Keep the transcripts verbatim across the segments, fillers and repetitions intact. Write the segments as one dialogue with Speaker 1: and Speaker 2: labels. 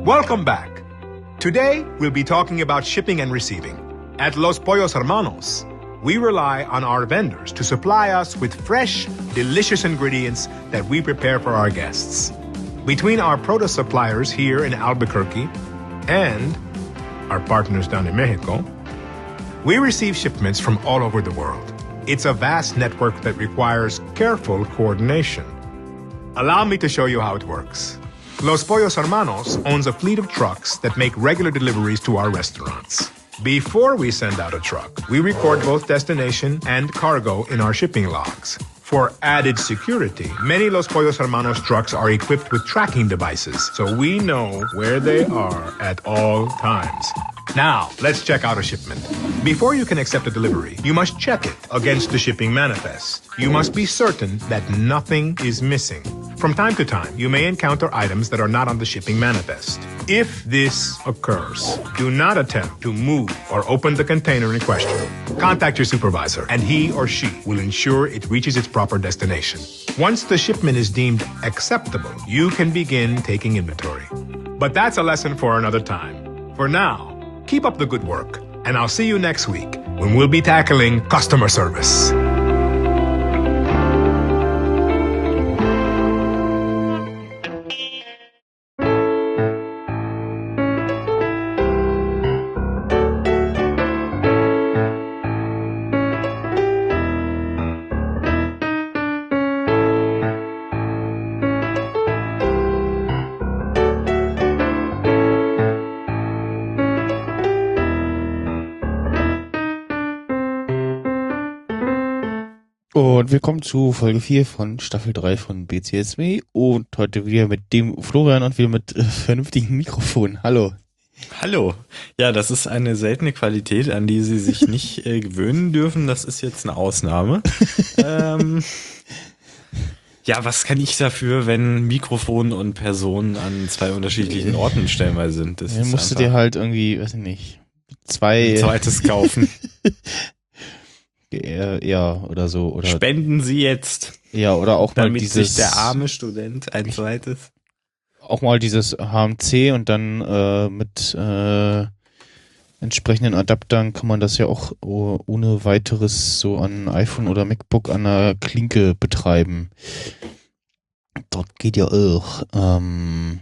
Speaker 1: Welcome back. Today, we'll be talking about shipping and receiving. At Los Pollos Hermanos, we rely on our vendors to supply us with fresh, delicious ingredients that we prepare for our guests. Between our produce suppliers here in Albuquerque and our partners down in Mexico, we receive shipments from all over the world. It's a vast network that requires careful coordination. Allow me to show you how it works. Los Pollos Hermanos owns a fleet of trucks that make regular deliveries to our restaurants. Before we send out a truck, we record both destination and cargo in our shipping logs. For added security, many Los Pollos Hermanos trucks are equipped with tracking devices, so we know where they are at all times. Now, let's check out a shipment. Before you can accept a delivery, you must check it against the shipping manifest. You must be certain that nothing is missing. From time to time, you may encounter items that are not on the shipping manifest. If this occurs, do not attempt to move or open the container in question. Contact your supervisor, and he or she will ensure it reaches its proper destination. Once the shipment is deemed acceptable, you can begin taking inventory. But that's a lesson for another time. For now, keep up the good work, and I'll see you next week when we'll be tackling customer service.
Speaker 2: Und willkommen zu Folge vier von Staffel drei von B C S W und heute wieder mit dem Florian und wieder mit äh, vernünftigen Mikrofonen. Hallo.
Speaker 3: Hallo. Ja, das ist eine seltene Qualität, an die Sie sich nicht äh, gewöhnen dürfen. Das ist jetzt eine Ausnahme. ähm, ja, was kann ich dafür, wenn Mikrofon und Personen an zwei unterschiedlichen Orten stellenweise sind? Das
Speaker 2: Dann musst du dir halt irgendwie, weiß ich nicht, zwei...
Speaker 3: Ein zweites kaufen.
Speaker 2: Ja, oder so. Oder
Speaker 3: Spenden Sie jetzt.
Speaker 2: Ja, oder auch mal
Speaker 3: damit
Speaker 2: dieses...
Speaker 3: sich der arme Student ein zweites...
Speaker 2: Auch mal dieses H M C und dann äh, mit äh, entsprechenden Adaptern kann man das ja auch ohne weiteres so an iPhone oder MacBook an der Klinke betreiben. Das geht ja auch. Ähm...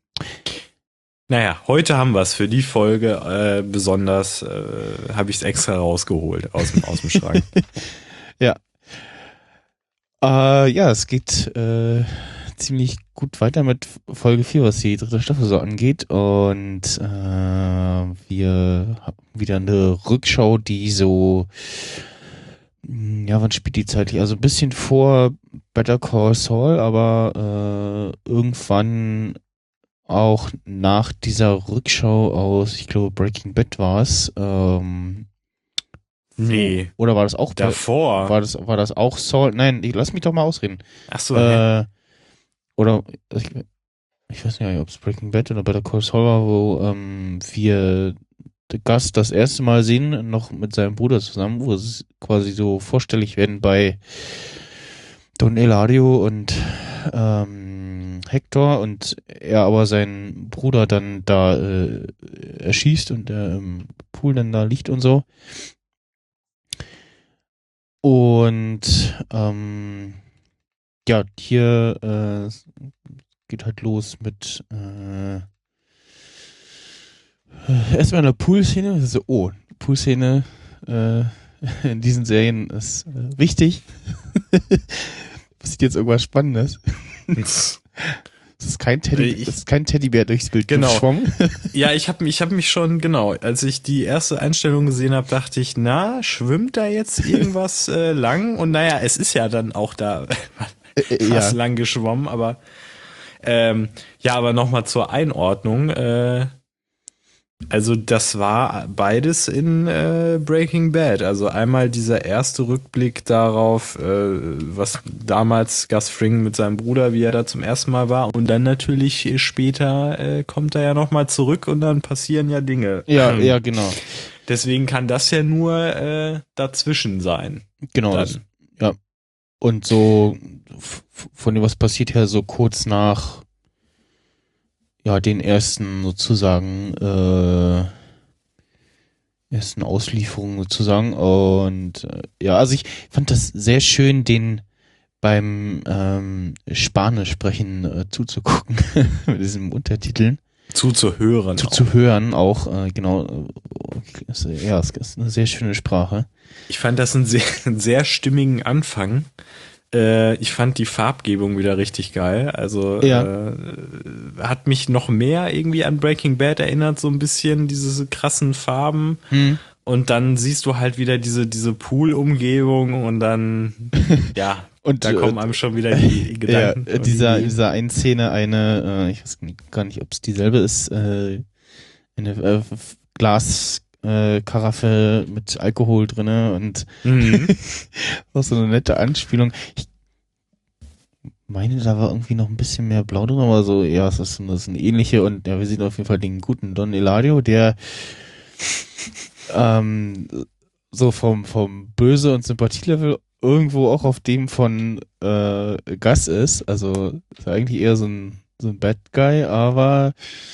Speaker 3: Naja, heute haben wir es für die Folge äh, besonders, äh, habe ich es extra rausgeholt aus dem, aus dem Schrank.
Speaker 2: Ja. Äh, ja, es geht äh, ziemlich gut weiter mit Folge vier, was die dritte Staffel so angeht. Und äh, wir haben wieder eine Rückschau, die so, ja, wann spielt die zeitlich? Also ein bisschen vor Better Call Saul, aber äh, irgendwann auch nach dieser Rückschau aus, ich glaube, Breaking Bad war es. Ähm,
Speaker 3: nee.
Speaker 2: Oder war das auch
Speaker 3: davor?
Speaker 2: War das, war das auch Saul? Nein, lass mich doch mal ausreden.
Speaker 3: Ach so.
Speaker 2: Äh, oder ich, ich weiß nicht, ob es Breaking Bad oder Better Call Saul war, wo ähm, wir den Gast das erste Mal sehen, noch mit seinem Bruder zusammen, wo es quasi so vorstellig werden bei Don Eladio und ähm, Hector und er aber seinen Bruder dann da äh, erschießt und der im Pool dann da liegt und so. Und ähm, ja, hier äh, geht halt los mit äh, erstmal eine Pool-Szene. So, oh, Pool-Szene äh, in diesen Serien ist äh, wichtig. Passiert jetzt irgendwas Spannendes? Das ist kein Teddy,
Speaker 3: ich,
Speaker 2: das ist kein Teddybär durchs Bild
Speaker 3: genau.
Speaker 2: geschwommen.
Speaker 3: Ja, ich habe ich hab mich schon, genau, als ich die erste Einstellung gesehen habe, dachte ich, na, schwimmt da jetzt irgendwas äh, lang? Und naja, es ist ja dann auch da
Speaker 2: äh,
Speaker 3: fast
Speaker 2: ja.
Speaker 3: lang geschwommen, aber ähm, ja, aber nochmal zur Einordnung. Äh, also das war beides in äh, Breaking Bad. Also einmal dieser erste Rückblick darauf, äh, was damals Gus Fring mit seinem Bruder, wie er da zum ersten Mal war. Und dann natürlich später äh, kommt er ja nochmal zurück und dann passieren ja Dinge.
Speaker 2: Ja, ja, genau.
Speaker 3: Deswegen kann das ja nur äh, dazwischen sein.
Speaker 2: Genau. Das, ja. Und so f- von dem, was passiert her, so kurz nach ja, den ersten sozusagen, äh, ersten Auslieferungen sozusagen. Und äh, ja, also ich fand das sehr schön, den beim ähm, Spanisch sprechen äh, zuzugucken, mit diesen Untertiteln.
Speaker 3: Zuzuhören.
Speaker 2: Zuzuhören auch, äh, genau. Äh, ja, es ist eine sehr schöne Sprache.
Speaker 3: Ich fand das einen sehr, einen sehr stimmigen Anfang. Äh, ich fand die Farbgebung wieder richtig geil. Also
Speaker 2: Ja.
Speaker 3: äh, hat mich noch mehr irgendwie an Breaking Bad erinnert, so ein bisschen diese krassen Farben.
Speaker 2: Hm.
Speaker 3: Und dann siehst du halt wieder diese, diese Pool-Umgebung und dann, ja,
Speaker 2: und
Speaker 3: da kommen einem schon wieder die Gedanken.
Speaker 2: Ja, dieser, in dieser einen Szene eine, äh, ich weiß gar nicht, ob es dieselbe ist, äh, eine äh, Glaskaraffe äh, mit Alkohol drinne und
Speaker 3: mhm.
Speaker 2: auch so eine nette Anspielung. Ich meine, da war irgendwie noch ein bisschen mehr Blau drin, aber so, ja, es ist, das ist eine ähnliche und ja, wir sehen auf jeden Fall den guten Don Eladio, der ähm, so vom, vom Böse- und Sympathielevel irgendwo auch auf dem von äh, Gus ist. Also ist eigentlich eher so ein, so ein Bad Guy, aber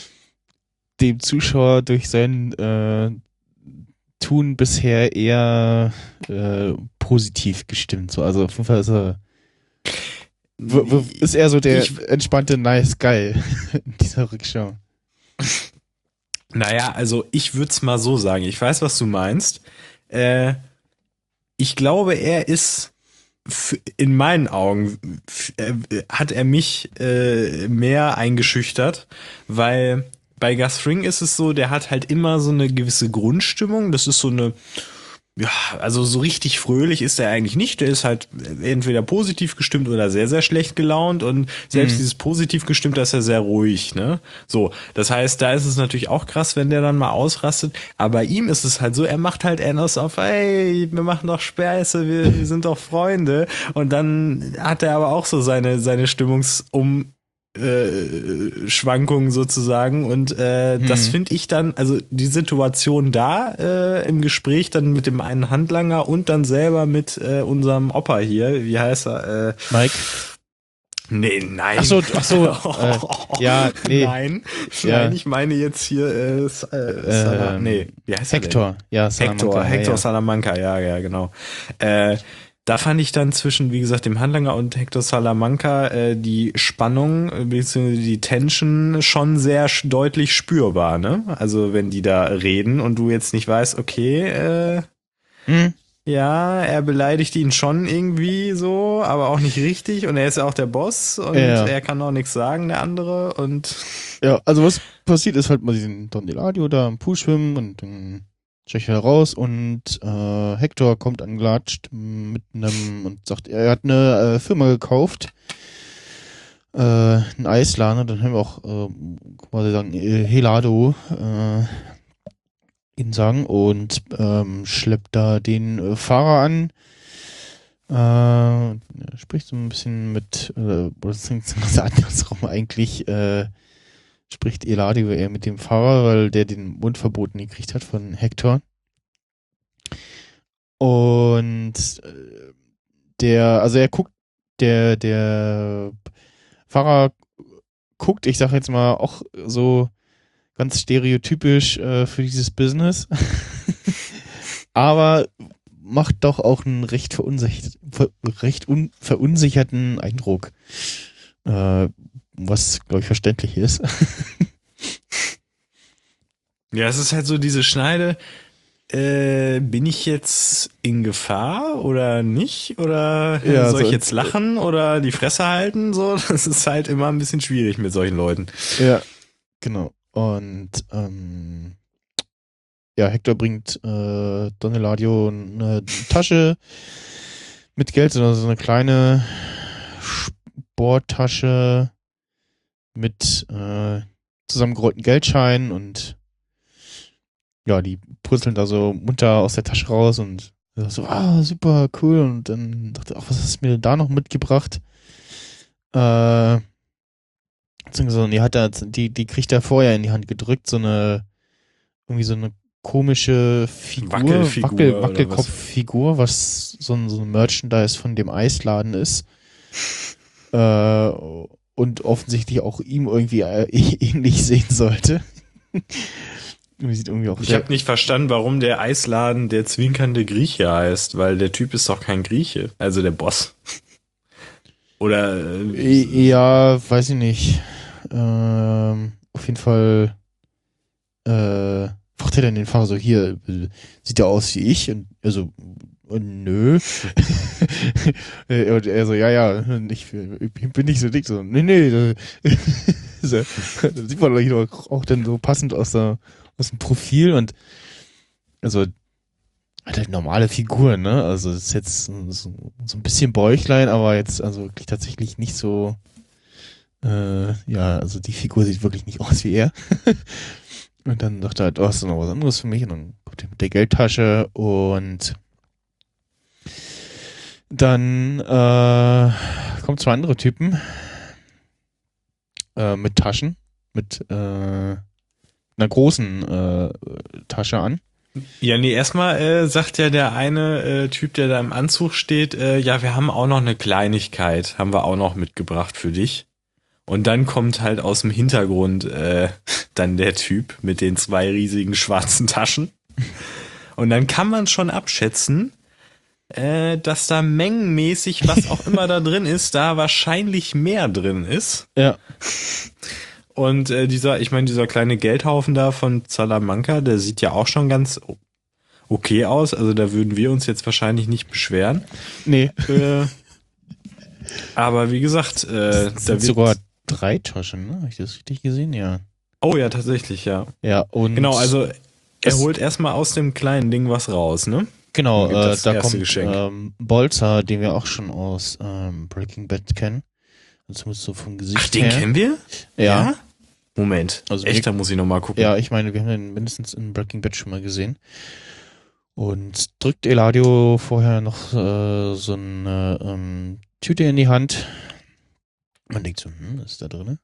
Speaker 2: dem Zuschauer durch sein äh, Tun bisher eher äh, positiv gestimmt. So, also auf jeden Fall ist er w- w- ist er so der
Speaker 3: ich,
Speaker 2: entspannte Nice Guy in dieser Rückschau.
Speaker 3: Naja, also ich würde es mal so sagen. Ich weiß, was du meinst. Äh, ich glaube, er ist in meinen Augen äh, hat er mich äh, mehr eingeschüchtert, weil bei Gus Fring ist es so, der hat halt immer so eine gewisse Grundstimmung. Das ist so eine, ja, also so richtig fröhlich ist er eigentlich nicht. Der ist halt entweder positiv gestimmt oder sehr, sehr schlecht gelaunt und selbst mhm. dieses positiv gestimmt, da ist er sehr ruhig, ne? So, das heißt, da ist es natürlich auch krass, wenn der dann mal ausrastet. Aber bei ihm ist es halt so, er macht halt Enos auf, ey, wir machen doch Späße, wir, wir sind doch Freunde. Und dann hat er aber auch so seine, seine Stimmungsum Äh, Schwankungen sozusagen und äh, hm. das finde ich dann, also die Situation da äh, im Gespräch dann mit dem einen Handlanger und dann selber mit äh, unserem Opa hier, wie heißt er? Äh,
Speaker 2: Mike?
Speaker 3: Nee, nein.
Speaker 2: Ach so, ach so, äh, ja, nee.
Speaker 3: Nein,
Speaker 2: ja.
Speaker 3: nein, ich meine jetzt hier äh, äh, Sala,
Speaker 2: ähm,
Speaker 3: nee, wie heißt
Speaker 2: Hector,
Speaker 3: er denn?
Speaker 2: ja,
Speaker 3: Salamanca, Hector, Hector ja. Salamanca, ja, ja, genau. Äh, Da fand ich dann zwischen, wie gesagt, dem Handlanger und Hector Salamanca äh, die Spannung äh, bzw. die Tension schon sehr sch- deutlich spürbar, ne? Also wenn die da reden und du jetzt nicht weißt, okay, äh, hm. ja, er beleidigt ihn schon irgendwie so, aber auch nicht richtig und er ist ja auch der Boss und ja. er kann auch nichts sagen, der andere und
Speaker 2: ja, also was passiert ist halt mal diesen Don Eladio da im Pool schwimmen und dann check heraus und äh, Hector kommt angelatscht mit einem und sagt, er hat eine äh, Firma gekauft, äh, einen Eisladen, und dann haben wir auch äh, quasi sagen, Helado äh, ihn sagen und ähm, schleppt da den äh, Fahrer an, äh, spricht so ein bisschen mit, äh, das ist ganz andersrum eigentlich, äh, spricht Eladio eher mit dem Fahrer, weil der den Mund verboten gekriegt hat von Hector. Und der, also er guckt, der, der Fahrer guckt, ich sag jetzt mal, auch so ganz stereotypisch äh, für dieses Business. Aber macht doch auch einen recht, verunsichert, recht un, verunsicherten Eindruck. Äh, was, glaube ich, verständlich ist.
Speaker 3: Ja, es ist halt so diese Schneide, äh, bin ich jetzt in Gefahr oder nicht? Oder
Speaker 2: ja,
Speaker 3: soll
Speaker 2: so
Speaker 3: ich jetzt lachen oder die Fresse halten? So, das ist halt immer ein bisschen schwierig mit solchen Leuten.
Speaker 2: Ja, genau. Und ähm, ja, Hector bringt äh, Don Eladio eine Tasche mit Geld, also so eine kleine Sporttasche mit äh, zusammengerollten Geldscheinen und ja, die purzeln da so munter aus der Tasche raus und so, ah, super, cool. Und dann dachte ich, ach, was hast du mir da noch mitgebracht? Äh, beziehungsweise, die hat er, die, die kriegt er vorher in die Hand gedrückt, so eine, irgendwie so eine komische Figur,
Speaker 3: Wackelfigur
Speaker 2: Wackel, Wackelkopffigur, was so ein, so ein Merchandise von dem Eisladen ist. Äh, und offensichtlich auch ihm irgendwie äh, ähnlich sehen sollte. Sieht irgendwie auch
Speaker 3: ich habe nicht verstanden, warum der Eisladen der zwinkernde Grieche heißt, weil der Typ ist doch kein Grieche, also der Boss. Oder äh,
Speaker 2: ja, weiß ich nicht. Ähm, auf jeden Fall äh, fragt er dann den Fahrer so, hier, äh, sieht er aus wie ich? Und also, äh, nö. Und er so, ja, ja, ich, ich bin nicht so dick. So, nee, nee. Das, das sieht man doch auch dann so passend aus, der, aus dem Profil und also hat halt normale Figuren, ne? Also ist jetzt so, so ein bisschen Bäuchlein, aber jetzt also wirklich tatsächlich nicht so äh, ja, also die Figur sieht wirklich nicht aus wie er. Und dann sagt er halt, oh, hast du noch was anderes für mich? Und dann kommt er mit der Geldtasche und dann äh, kommen zwei andere Typen äh, mit Taschen, mit äh, einer großen äh, Tasche an.
Speaker 3: Ja, nee, erstmal äh, sagt ja der eine äh, Typ, der da im Anzug steht, äh, ja, wir haben auch noch eine Kleinigkeit, haben wir auch noch mitgebracht für dich. Und dann kommt halt aus dem Hintergrund äh, dann der Typ mit den zwei riesigen schwarzen Taschen. Und dann kann man schon abschätzen, äh, dass da mengenmäßig, was auch immer da drin ist, da wahrscheinlich mehr drin ist.
Speaker 2: Ja.
Speaker 3: Und äh, dieser, ich meine, dieser kleine Geldhaufen da von Salamanca, der sieht ja auch schon ganz okay aus. Also da würden wir uns jetzt wahrscheinlich nicht beschweren.
Speaker 2: Nee.
Speaker 3: Äh, aber wie gesagt, äh,
Speaker 2: das
Speaker 3: da
Speaker 2: sind
Speaker 3: wird
Speaker 2: sogar drei Taschen, ne? Habe ich das richtig gesehen? Ja.
Speaker 3: Oh ja, tatsächlich, ja.
Speaker 2: Ja, und
Speaker 3: genau, also er
Speaker 2: das,
Speaker 3: holt erstmal aus dem kleinen Ding was raus, ne?
Speaker 2: Genau, äh, da kommt
Speaker 3: Geschenk.
Speaker 2: ähm, Bolzer, den wir auch schon aus ähm, Breaking Bad kennen. Also zumindest so vom Gesicht
Speaker 3: Ach, den
Speaker 2: her.
Speaker 3: kennen wir?
Speaker 2: Ja.
Speaker 3: ja? Moment,
Speaker 2: Also
Speaker 3: echt,
Speaker 2: wir,
Speaker 3: da muss ich nochmal gucken.
Speaker 2: Ja, ich meine, wir haben den mindestens in Breaking Bad schon mal gesehen. Und drückt Eladio vorher noch äh, so eine ähm, Tüte in die Hand. Man denkt so, hm, was ist da drin?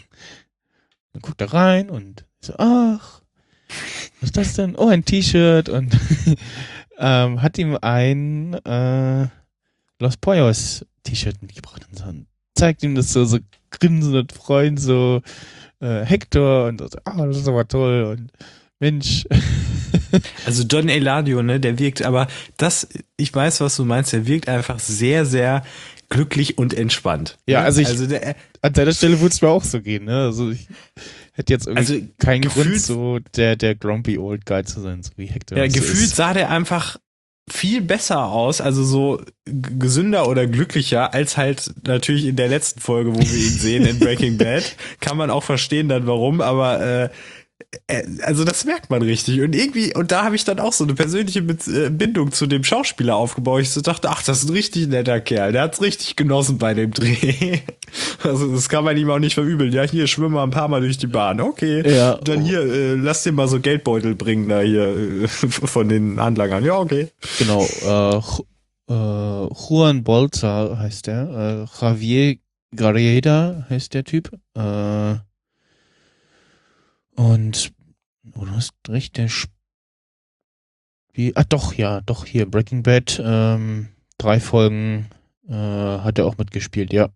Speaker 2: Dann guckt er rein und so, ach, was ist das denn? Oh, ein T-Shirt und ähm, hat ihm ein äh, Los Pollos T-Shirt mitgebracht und so, zeigt ihm das so, so grinsend und freund so äh, Hector und so, ah, das ist aber toll und Mensch.
Speaker 3: Also Don Eladio, ne, der wirkt, aber das, ich weiß, was du meinst, der wirkt einfach sehr, sehr glücklich und entspannt.
Speaker 2: Ja, also ich,
Speaker 3: also der,
Speaker 2: an deiner Stelle würde es mir auch so gehen, ne, also ich hätte jetzt irgendwie
Speaker 3: also
Speaker 2: keinen
Speaker 3: gefühlt,
Speaker 2: Grund, so der, der grumpy old guy zu sein, so wie Hector.
Speaker 3: Ja,
Speaker 2: so
Speaker 3: gefühlt
Speaker 2: ist.
Speaker 3: sah der einfach viel besser aus, also so g- gesünder oder glücklicher als halt natürlich in der letzten Folge, wo wir ihn sehen in Breaking Bad. Kann man auch verstehen dann warum, aber äh, also das merkt man richtig und irgendwie, und da habe ich dann auch so eine persönliche Bindung zu dem Schauspieler aufgebaut. Ich so dachte, ach, das ist ein richtig netter Kerl, der hat's richtig genossen bei dem Dreh. Also das kann man ihm auch nicht verübeln. Ja, hier schwimmen wir ein paar Mal durch die Bahn, okay.
Speaker 2: Ja.
Speaker 3: Dann hier, äh, lass dir mal so Geldbeutel bringen da hier äh, von den Handlangern. Ja, okay.
Speaker 2: Genau, äh, äh, Juan Bolza heißt der, äh, Javier Garrieda heißt der Typ, äh, und oh, du hast recht, der Spiel. Ah doch, ja, doch, hier, Breaking Bad, ähm, drei Folgen äh, hat er auch mitgespielt, ja.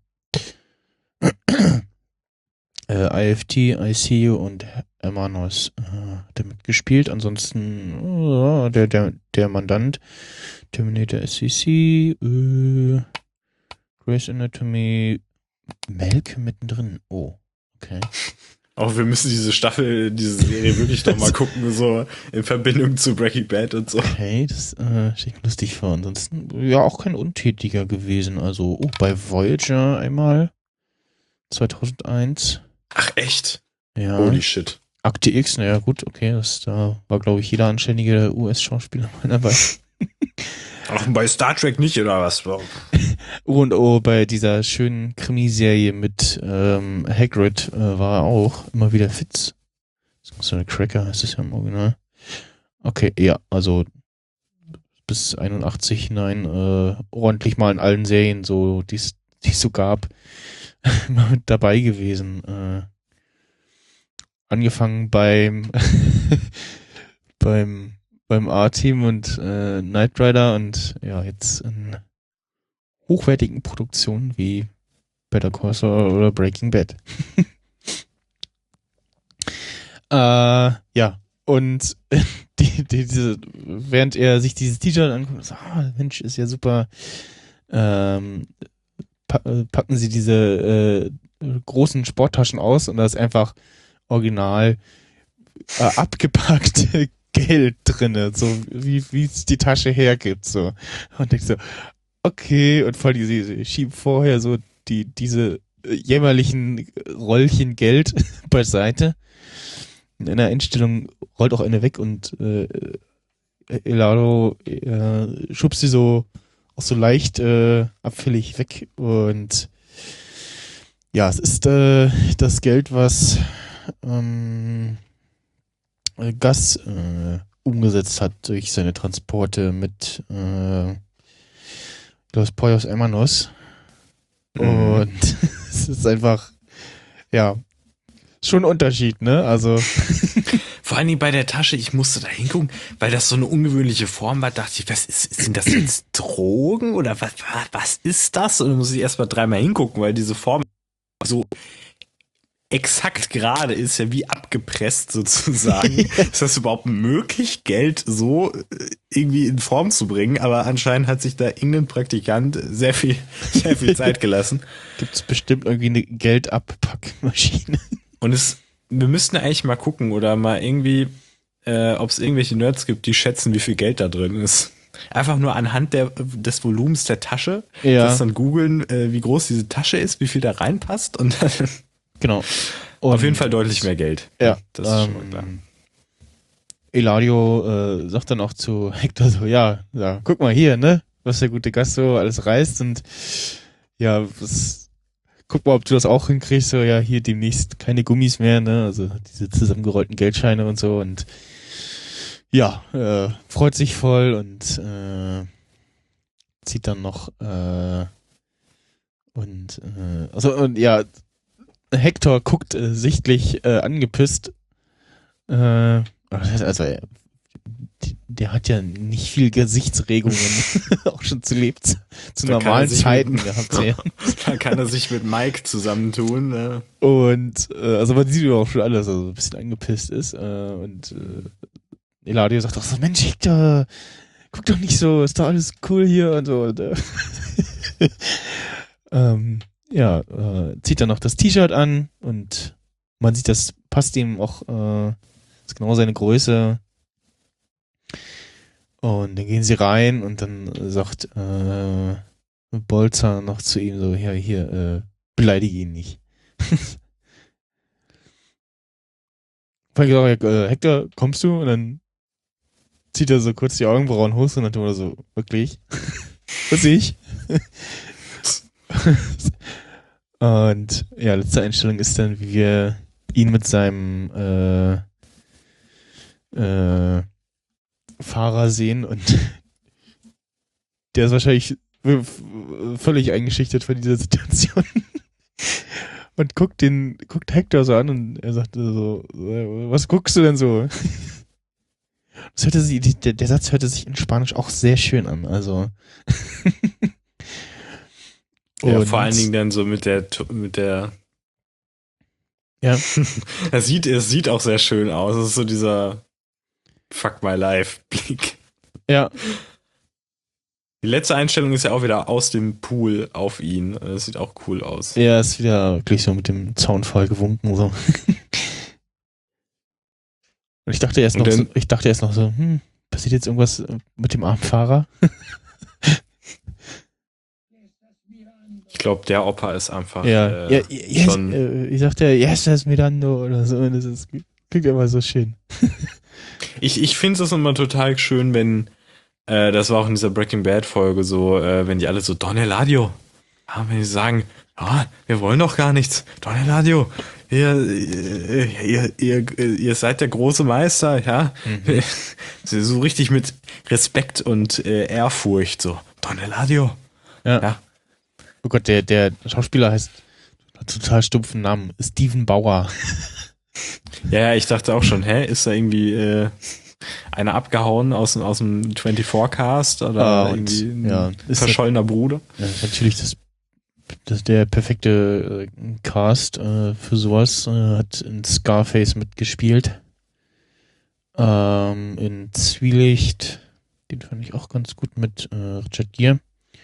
Speaker 2: äh, I F T, I C U und Hermanos äh, hat er mitgespielt. Ansonsten oh, der, der, der Mandant, Terminator S C C, äh, Grey's Anatomy, Melke mittendrin. Oh, okay.
Speaker 3: Auch wir müssen diese Staffel, diese Serie wirklich noch mal gucken, so in Verbindung zu Breaking Bad und so.
Speaker 2: Okay, das äh, stelle ich mir lustig vor. Ansonsten, ja, auch kein Untätiger gewesen. Also, oh, bei Voyager einmal zweitausendeins.
Speaker 3: Ach, echt?
Speaker 2: Ja.
Speaker 3: Holy shit.
Speaker 2: Akte X, naja, gut, okay, das, da war, glaube ich, jeder anständige U S-Schauspieler dabei.
Speaker 3: Ach, bei Star Trek nicht, oder was?
Speaker 2: O und O bei dieser schönen Krimiserie mit ähm, Hagrid äh, war er auch immer wieder Fitz. So eine Cracker heißt es ja im Original. Okay, ja, also bis einundachtzig hinein äh, ordentlich mal in allen Serien, so die es so gab, immer mit dabei gewesen. Äh, angefangen beim beim beim A-Team und äh, Knight Rider und ja, jetzt in hochwertigen Produktionen wie Better Call Saul oder Breaking Bad. äh, ja, und die, die, diese, während er sich dieses T-Shirt anguckt, so, ah, Mensch, ist ja super, ähm, pa- packen sie diese äh, großen Sporttaschen aus und da ist einfach original äh, abgepackte Geld drinne, so wie wie es die Tasche hergibt, so. Und ich so, okay, und voll diese, diese schieben vorher so die diese äh, jämmerlichen Rollchen Geld beiseite. In einer Einstellung rollt auch eine weg und äh, Elaro äh, schubst sie so auch so leicht äh, abfällig weg und ja, es ist äh, das Geld, was ähm, Gus äh, umgesetzt hat durch seine Transporte mit äh, Los Pollos Hermanos. Mhm. Und es ist einfach, ja, schon ein Unterschied, ne? Also.
Speaker 3: Vor allen Dingen bei der Tasche, ich musste da hingucken, weil das so eine ungewöhnliche Form war, dachte ich, was ist, sind das jetzt Drogen oder was, was ist das? Und dann muss ich erst mal dreimal hingucken, weil diese Form so exakt gerade ist, ja wie abgepresst sozusagen. Ist das überhaupt möglich, Geld so irgendwie in Form zu bringen? Aber anscheinend hat sich da irgendein Praktikant sehr viel, sehr viel Zeit gelassen.
Speaker 2: Gibt es bestimmt irgendwie eine Geldabpackmaschine. Und
Speaker 3: es, wir müssten eigentlich mal gucken oder mal irgendwie, äh, ob es irgendwelche Nerds gibt, die schätzen, wie viel Geld da drin ist. Einfach nur anhand der, des Volumens der Tasche,
Speaker 2: ja.
Speaker 3: Das dann googeln, äh, wie groß diese Tasche ist, wie viel da reinpasst und dann
Speaker 2: genau.
Speaker 3: Und auf jeden Fall deutlich mehr Geld.
Speaker 2: Ja,
Speaker 3: das ist
Speaker 2: ähm,
Speaker 3: schon mal klar.
Speaker 2: Eladio äh, sagt dann auch zu Hector so, ja, ja, guck mal hier, ne, was der gute Gast so alles reißt und ja, was, guck mal, ob du das auch hinkriegst, so, ja, hier demnächst keine Gummis mehr, ne, also diese zusammengerollten Geldscheine und so und ja, äh, freut sich voll und äh, zieht dann noch äh, und äh, also und ja, Hector guckt äh, sichtlich äh, angepisst. Äh, also äh, der hat ja nicht viel Gesichtsregungen, auch schon zu Lebens zu da normalen Zeiten mit, gehabt. Ja.
Speaker 3: Da kann er sich mit Mike zusammentun. Ne?
Speaker 2: Und äh, also man sieht ja auch schon alles, also ein bisschen angepisst ist. Äh, und äh, Eladio sagt auch so, Mensch, Hector, guck doch nicht so, ist doch alles cool hier und so. Und, äh, ähm, ja, äh, zieht dann noch das T-Shirt an und man sieht, das passt ihm auch, äh, ist genau seine Größe. Und dann gehen sie rein und dann sagt äh, Bolzer noch zu ihm so, ja, hier, äh, beleidige ihn nicht. Weil ich gesagt, äh, Hector, kommst du? Und dann zieht er so kurz die Augenbrauen hoch und dann tut er so, wirklich? Was ich? Und ja, letzte Einstellung ist dann, wie wir ihn mit seinem äh, äh, Fahrer sehen und der ist wahrscheinlich völlig eingeschüchtert von dieser Situation und guckt den, guckt Hector so an und er sagt so, was guckst du denn so? Das hörte sich, der, der Satz hörte sich in Spanisch auch sehr schön an, also
Speaker 3: ja, und vor allen Dingen dann so mit der, mit der,
Speaker 2: ja.
Speaker 3: es sieht, es sieht auch sehr schön aus. Es ist so dieser Fuck my life Blick.
Speaker 2: Ja.
Speaker 3: Die letzte Einstellung ist ja auch wieder aus dem Pool auf ihn. Das sieht auch cool aus.
Speaker 2: Ja, ist wieder wirklich so mit dem Zaunfall gewunken, so. Und ich dachte erst noch, so, ich dachte erst noch so, hm, passiert jetzt irgendwas mit dem armen Fahrer?
Speaker 3: Ich glaube, der Opa ist einfach
Speaker 2: ja,
Speaker 3: äh,
Speaker 2: ja, yes,
Speaker 3: schon...
Speaker 2: Äh, ich sagte, yes, das Mirando oder so. Das ist, klingt immer so schön.
Speaker 3: ich ich finde es immer total schön, wenn, äh, das war auch in dieser Breaking Bad Folge so, äh, wenn die alle so, Don Eladio, ja, wenn die sagen, ja, wir wollen doch gar nichts, Don Eladio, ihr, ihr, ihr, ihr seid der große Meister, ja. Mhm. So richtig mit Respekt und äh, Ehrfurcht, so, Don Eladio.
Speaker 2: Ja. ja. Oh Gott, der, der Schauspieler heißt, hat total stumpfen Namen, Steven Bauer.
Speaker 3: Ja, ja, ich dachte auch schon, hä, ist da irgendwie äh, einer abgehauen aus, aus dem vierundzwanzig Cast oder
Speaker 2: ah,
Speaker 3: irgendwie
Speaker 2: und,
Speaker 3: ein
Speaker 2: ja,
Speaker 3: verschollener
Speaker 2: das,
Speaker 3: Bruder?
Speaker 2: Ja, natürlich das das der perfekte äh, Cast äh, für sowas. Äh, hat in Scarface mitgespielt. Ähm, in Zwielicht, den fand ich auch ganz gut mit äh, Richard Gere.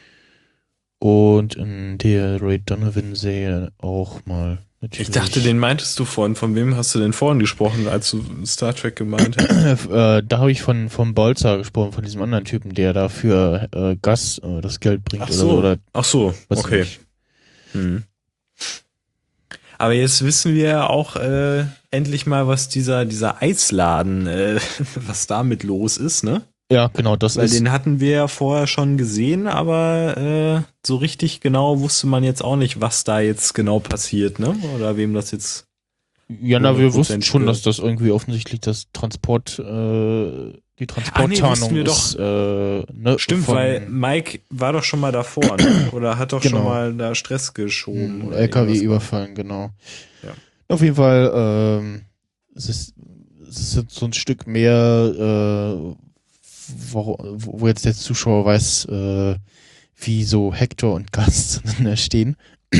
Speaker 2: Und in der Ray Donovan-Serie auch mal. Natürlich.
Speaker 3: Ich dachte, den meintest du vorhin. Von wem hast du denn vorhin gesprochen, als du Star Trek gemeint hast?
Speaker 2: äh, da habe ich von vom Bolzer gesprochen, von diesem anderen Typen, der dafür äh, Gas äh, das Geld bringt.
Speaker 3: Ach so,
Speaker 2: oder, oder
Speaker 3: Ach so. Okay. Hm. Aber jetzt wissen wir ja auch äh, endlich mal, was dieser dieser Eisladen, äh, was damit los ist, ne?
Speaker 2: Ja, genau, das
Speaker 3: Weil
Speaker 2: ist.
Speaker 3: den hatten wir ja vorher schon gesehen, aber äh, so richtig genau wusste man jetzt auch nicht, was da jetzt genau passiert, ne? Oder wem das jetzt.
Speaker 2: Ja, na, wir wussten schon,
Speaker 3: gehört.
Speaker 2: dass das irgendwie offensichtlich das Transport, äh, die
Speaker 3: Ach nee,
Speaker 2: Transporttarnung
Speaker 3: wussten wir
Speaker 2: ist. Äh, ne,
Speaker 3: Stimmt,
Speaker 2: von,
Speaker 3: weil Mike war doch schon mal davor, ne? Oder hat doch
Speaker 2: Genau.
Speaker 3: schon mal da Stress geschoben.
Speaker 2: Ein
Speaker 3: oder
Speaker 2: L K W
Speaker 3: irgendwas.
Speaker 2: überfallen, genau.
Speaker 3: Ja.
Speaker 2: Auf jeden Fall, ähm, es ist, es ist jetzt so ein Stück mehr, äh, wo, wo jetzt der Zuschauer weiß, äh, wie so Hector und Gus zueinander stehen.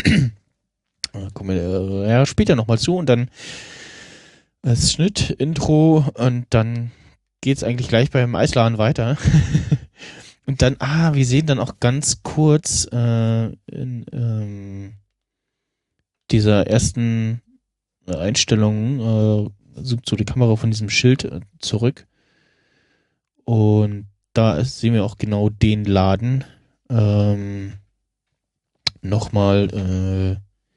Speaker 2: Da kommen wir äh, ja, später nochmal zu und dann als Schnitt, Intro und dann geht's eigentlich gleich beim Eisladen weiter. Und dann, ah, wir sehen dann auch ganz kurz äh, in ähm, dieser ersten äh, Einstellung äh, zoomt so die Kamera von diesem Schild äh, zurück. Und da ist, sehen wir auch genau den Laden. Ähm, nochmal äh,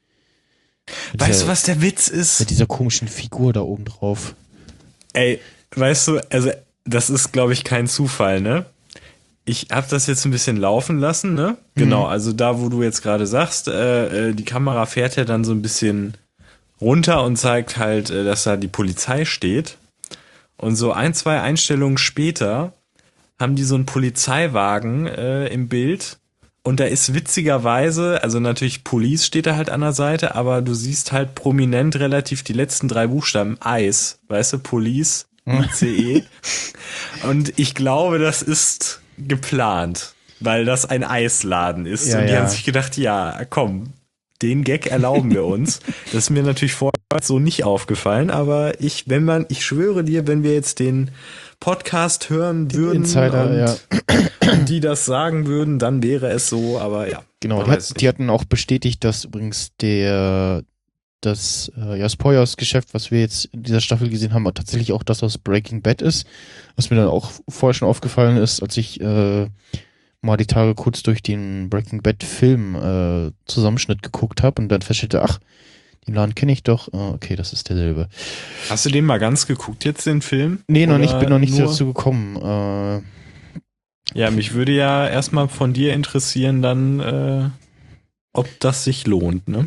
Speaker 2: mit
Speaker 3: Weißt
Speaker 2: dieser,
Speaker 3: du, was der Witz ist?
Speaker 2: mit dieser komischen Figur da oben drauf.
Speaker 3: Ey, weißt du, also das ist, glaube ich, kein Zufall, ne? Ich habe das jetzt ein bisschen laufen lassen, ne? Genau, also da, wo du jetzt gerade sagst, äh, äh, die Kamera fährt ja dann so ein bisschen runter und zeigt halt, äh, dass da die Polizei steht. Und so ein, zwei Einstellungen später haben die so einen Polizeiwagen äh, im Bild. Und da ist witzigerweise, also natürlich Police steht da halt an der Seite, aber du siehst halt prominent relativ die letzten drei Buchstaben Eis, weißt du, Police, I C E. Und ich glaube, das ist geplant, weil das ein Eisladen ist.
Speaker 2: Ja,
Speaker 3: und die
Speaker 2: ja.
Speaker 3: haben sich gedacht, ja, komm, den Gag erlauben wir uns. Das ist mir natürlich vorher so nicht aufgefallen, aber ich, wenn man, ich schwöre dir, wenn wir jetzt den Podcast hören würden
Speaker 2: Insider,
Speaker 3: und
Speaker 2: ja.
Speaker 3: die das sagen würden, dann wäre es so, aber ja.
Speaker 2: Genau,
Speaker 3: man
Speaker 2: die,
Speaker 3: weiß
Speaker 2: hat, die hatten auch bestätigt, dass übrigens der das äh, Jaspojos Geschäft, was wir jetzt in dieser Staffel gesehen haben, tatsächlich auch das aus Breaking Bad ist, was mir dann auch vorher schon aufgefallen ist, als ich äh, mal die Tage kurz durch den Breaking Bad Film äh, Zusammenschnitt geguckt habe und dann feststellte, ach, den Laden kenne ich doch, oh, okay, das ist derselbe.
Speaker 3: Hast du den mal ganz geguckt jetzt, den Film?
Speaker 2: Nee, noch
Speaker 3: Oder
Speaker 2: nicht, bin noch nicht
Speaker 3: nur-
Speaker 2: dazu gekommen. Äh,
Speaker 3: Ja, mich würde ja erstmal von dir interessieren dann, äh, ob das sich lohnt, ne?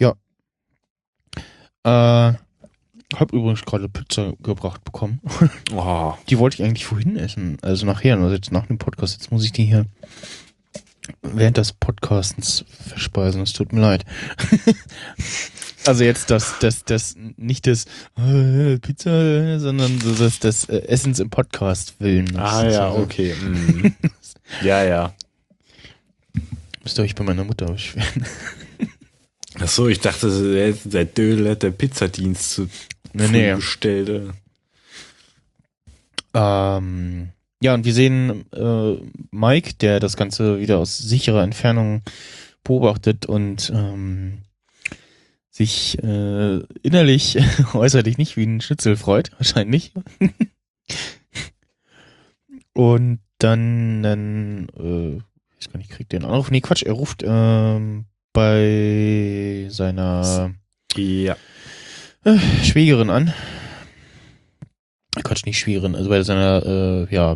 Speaker 2: äh, hab übrigens gerade Pizza gebracht bekommen.
Speaker 3: Oh.
Speaker 2: Die wollte ich eigentlich vorhin essen, also nachher, also jetzt nach dem Podcast. Jetzt muss ich die hier während des Podcastens verspeisen. Es tut mir leid. Also jetzt das, das, das, nicht das äh, Pizza, sondern so das, das äh, Essens im Podcast willen. Das
Speaker 3: Ah
Speaker 2: ist
Speaker 3: ja,
Speaker 2: so-
Speaker 3: okay. Mhm. Ja, ja.
Speaker 2: Müsst ihr euch bei meiner Mutter beschweren.
Speaker 3: Ach so, ich dachte, der, der Dödel hat der Pizzadienst zu
Speaker 2: Nee, nee.
Speaker 3: bestellt.
Speaker 2: Ähm, ja, und wir sehen äh, Mike, der das Ganze wieder aus sicherer Entfernung beobachtet und ähm, sich äh, innerlich äußerlich nicht wie ein Schnitzel freut, wahrscheinlich. Und dann, dann äh, ich weiß gar nicht, kriegt der einen Anruf? Nee, Quatsch, er ruft ähm, bei seiner
Speaker 3: Ja.
Speaker 2: äh, Schwägerin an. Quatsch, nicht Schwägerin, also bei seiner, äh, ja,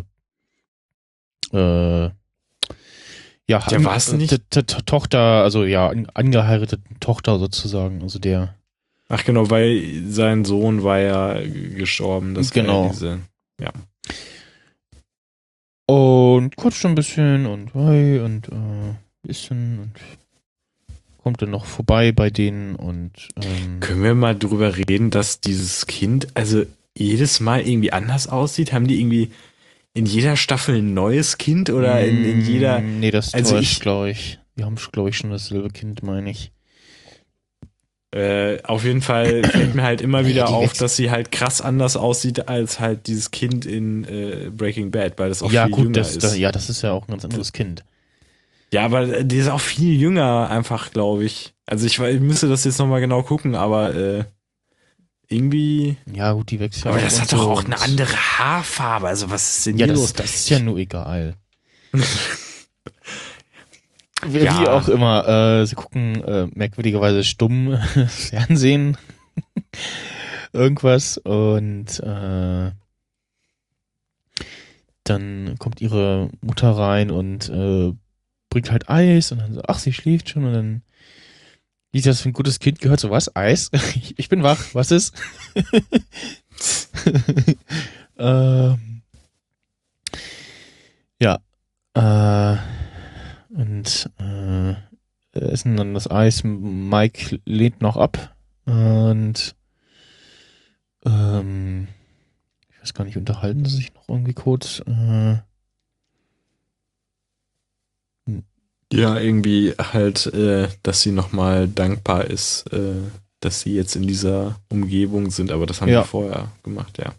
Speaker 2: äh, ja,
Speaker 3: Ja, war's nicht?
Speaker 2: t- t- t- Tochter, also ja, an- angeheirateten Tochter sozusagen, also der,
Speaker 3: Ach genau, weil sein Sohn war ja gestorben. Das war
Speaker 2: Genau.
Speaker 3: ja diese, ja.
Speaker 2: und quatscht ein bisschen und hey und äh, bisschen und kommt dann noch vorbei bei denen und ähm,
Speaker 3: Können wir mal drüber reden, dass dieses Kind also jedes Mal irgendwie anders aussieht? Haben die irgendwie in jeder Staffel ein neues Kind oder in, in jeder...
Speaker 2: Nee, das
Speaker 3: also
Speaker 2: täuscht,
Speaker 3: ich-
Speaker 2: glaube ich. die haben, glaube ich, schon dasselbe Kind, meine ich.
Speaker 3: Äh, auf jeden Fall fällt mir halt immer
Speaker 2: Nee,
Speaker 3: wieder
Speaker 2: die
Speaker 3: auf,
Speaker 2: wächst-
Speaker 3: dass sie halt krass anders aussieht als halt dieses Kind in äh, Breaking Bad, weil das auch
Speaker 2: Ja,
Speaker 3: viel
Speaker 2: gut,
Speaker 3: jünger
Speaker 2: das,
Speaker 3: ist.
Speaker 2: das, ja, das ist ja auch ein ganz anderes Kind.
Speaker 3: Ja, aber die ist auch viel jünger einfach, glaube ich. Also ich, ich müsste das jetzt nochmal genau gucken, aber äh, irgendwie...
Speaker 2: Ja, gut, die wächst ja
Speaker 3: Aber
Speaker 2: auch
Speaker 3: das
Speaker 2: und
Speaker 3: hat doch
Speaker 2: so
Speaker 3: auch
Speaker 2: und-
Speaker 3: eine andere Haarfarbe. Also was ist denn
Speaker 2: Ja,
Speaker 3: hier
Speaker 2: das,
Speaker 3: los?
Speaker 2: das ist ja nur egal. Wie,
Speaker 3: Ja.
Speaker 2: wie auch immer, äh, sie gucken äh, merkwürdigerweise stumm Fernsehen, irgendwas und äh, dann kommt ihre Mutter rein und äh, bringt halt Eis und dann so, ach, sie schläft schon und dann, wie das für ein gutes Kind gehört, so was, Eis? ich, ich bin wach, was ist? ähm, ja, äh, und äh, essen dann das Eis. Mike lehnt noch ab und ähm, ich weiß gar nicht, unterhalten sie sich noch irgendwie kurz? Äh,
Speaker 3: Ja, irgendwie halt, äh, dass sie nochmal dankbar ist, äh, dass sie jetzt in dieser Umgebung sind, aber das haben
Speaker 2: Ja.
Speaker 3: die vorher gemacht, ja.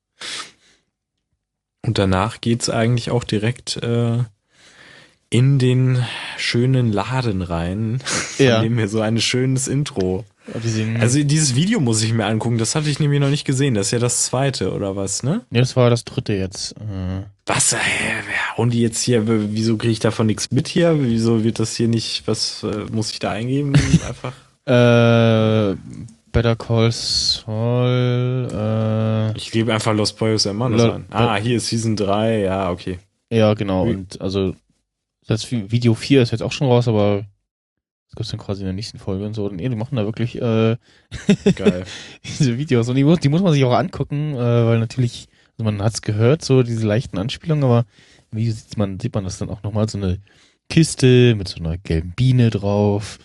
Speaker 3: Und danach geht's eigentlich auch direkt äh, in den schönen Laden rein, von
Speaker 2: Ja.
Speaker 3: dem wir so ein schönes Intro.
Speaker 2: wir sehen,
Speaker 3: Also dieses Video muss ich mir angucken, das hatte ich nämlich noch nicht gesehen, das ist ja das zweite oder was, ne?
Speaker 2: ja, das war das dritte jetzt. Äh,
Speaker 3: Was, äh, hauen die jetzt hier, wieso kriege ich davon nichts mit hier? Wieso wird das hier nicht, was äh, muss ich da eingeben? Einfach.
Speaker 2: äh, Better Call Saul, äh,
Speaker 3: Ich gebe einfach Los Pollos Hermanos
Speaker 2: Lo-
Speaker 3: an. Ah, hier ist Season drei, ja, okay.
Speaker 2: ja, genau,
Speaker 3: Wie-
Speaker 2: und also das Vi- Video vier ist jetzt auch schon raus, aber das gibt's dann quasi in der nächsten Folge und so. Und nee, die machen da wirklich äh,
Speaker 3: Geil.
Speaker 2: diese Videos und die muss, die muss man sich auch angucken, äh, weil natürlich, also man hat's gehört, so diese leichten Anspielungen, aber wie sieht man, sieht man das dann auch nochmal, so eine Kiste mit so einer gelben Biene drauf.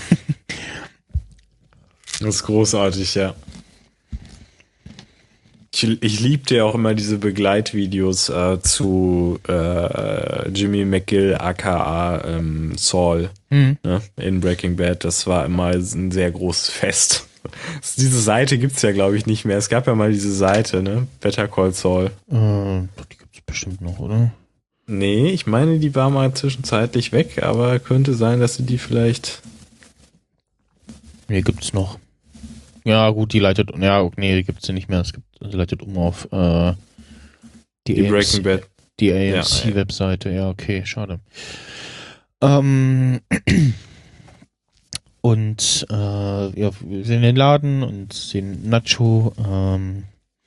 Speaker 3: Das ist großartig, ja. Ich, ich liebte ja auch immer diese Begleitvideos äh, zu äh, Jimmy McGill aka ähm, Saul,
Speaker 2: Hm.
Speaker 3: ne, in Breaking Bad. Das war immer ein sehr großes Fest. Diese Seite gibt's ja, glaube ich, nicht mehr. Es gab ja mal diese Seite, ne? Better Call Saul.
Speaker 2: Äh, doch, die gibt's bestimmt noch, oder?
Speaker 3: Nee, ich meine, die war mal zwischenzeitlich weg, aber könnte sein, dass sie die vielleicht...
Speaker 2: Nee, gibt's noch. Ja, gut, die leitet, ja, nee, gibt's ja nicht mehr. Es gibt, sie leitet um auf äh, die,
Speaker 3: Die
Speaker 2: A M C,
Speaker 3: Breaking Bad.
Speaker 2: die
Speaker 3: Ja,
Speaker 2: A M C-Webseite. Ja, okay, schade. Ähm, und äh, ja, wir sehen den Laden und sehen Nacho. Ähm,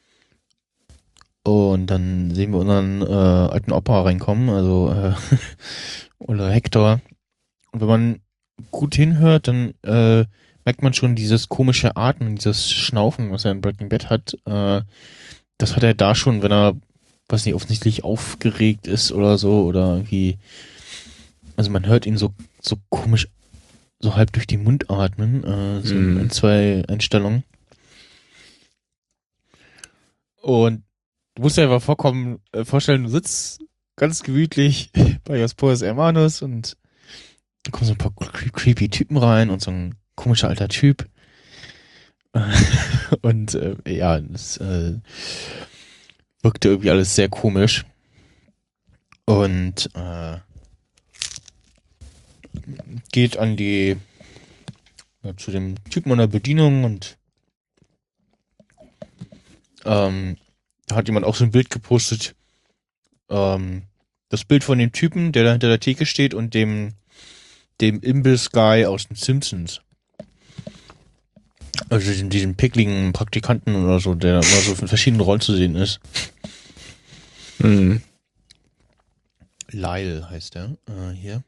Speaker 2: und dann sehen wir unseren äh, alten Opa reinkommen, also äh, oder Hector. Und wenn man gut hinhört, dann äh, merkt man schon dieses komische Atmen, dieses Schnaufen, was er in Breaking Bad hat. Äh, das hat er da schon, wenn er, weiß nicht, offensichtlich aufgeregt ist oder so oder irgendwie. Also man hört ihn so so komisch, so halb durch den Mund atmen, äh, so
Speaker 3: Mhm.
Speaker 2: in zwei Einstellungen. Und du musst dir einfach vorkommen, äh, vorstellen, du sitzt ganz gemütlich bei Los Pollos Hermanos und da kommen so ein paar cre- creepy Typen rein und so ein komischer alter Typ. Und äh, ja, das äh, wirkte irgendwie alles sehr komisch. Und äh, geht an die ja, zu dem Typen an der Bedienung und ähm, da hat jemand auch so ein Bild gepostet. Ähm, das Bild von dem Typen, der da hinter der Theke steht und dem dem Imbiss-Guy aus den Simpsons. Also diesen, diesen pickligen Praktikanten oder so, der immer so in verschiedenen Rollen zu sehen ist.
Speaker 3: Mhm.
Speaker 2: Lyle heißt er äh, hier.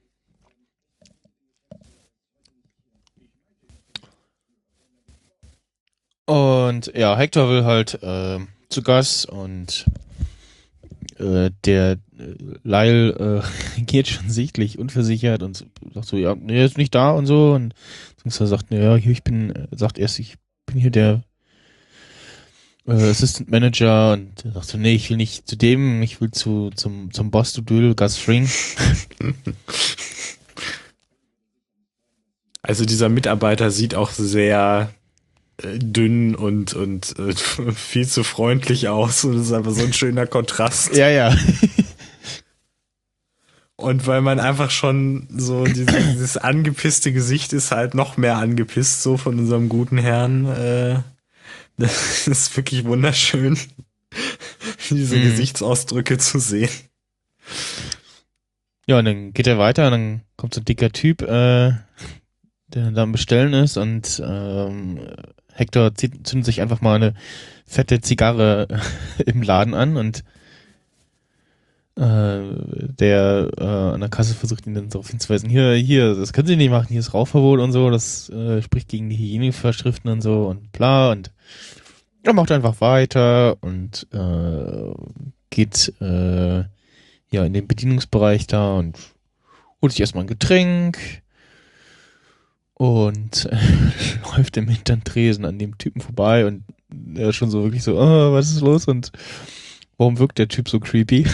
Speaker 2: Und ja, Hector will halt äh, zu Gas und äh, der äh, Lyle äh, geht schon sichtlich unversichert und sagt so, ja, nee, er ist nicht da und so. Und er sagt, ja, hier, ich bin, äh, sagt erst, ich bin hier der äh, Assistant Manager und er sagt so, nee, ich will nicht zu dem, ich will zu zum zum Boss, du Dödel, Gus Fring.
Speaker 3: Also dieser Mitarbeiter sieht auch sehr äh, dünn und, und äh, viel zu freundlich aus. Und das ist einfach so ein schöner Kontrast.
Speaker 2: Ja, ja.
Speaker 3: Und weil man einfach schon so dieses, dieses angepisste Gesicht ist halt noch mehr angepisst, so von unserem guten Herrn. Äh, das ist wirklich wunderschön, diese
Speaker 2: Mhm.
Speaker 3: Gesichtsausdrücke zu sehen.
Speaker 2: Ja, und dann geht er weiter und dann kommt so ein dicker Typ, äh, der da am Bestellen ist und ähm, Hector zieht, zündet sich einfach mal eine fette Zigarre im Laden an und äh, der äh, an der Kasse versucht ihn dann darauf hinzuweisen, hier, hier, das können Sie nicht machen, hier ist Rauchverbot und so, das äh, spricht gegen die Hygienevorschriften und so und bla und er macht einfach weiter und äh, geht äh, ja in den Bedienungsbereich da und holt sich erstmal ein Getränk und äh, läuft im hinteren Tresen an dem Typen vorbei und er ist schon so wirklich so, oh, was ist los und warum wirkt der Typ so creepy?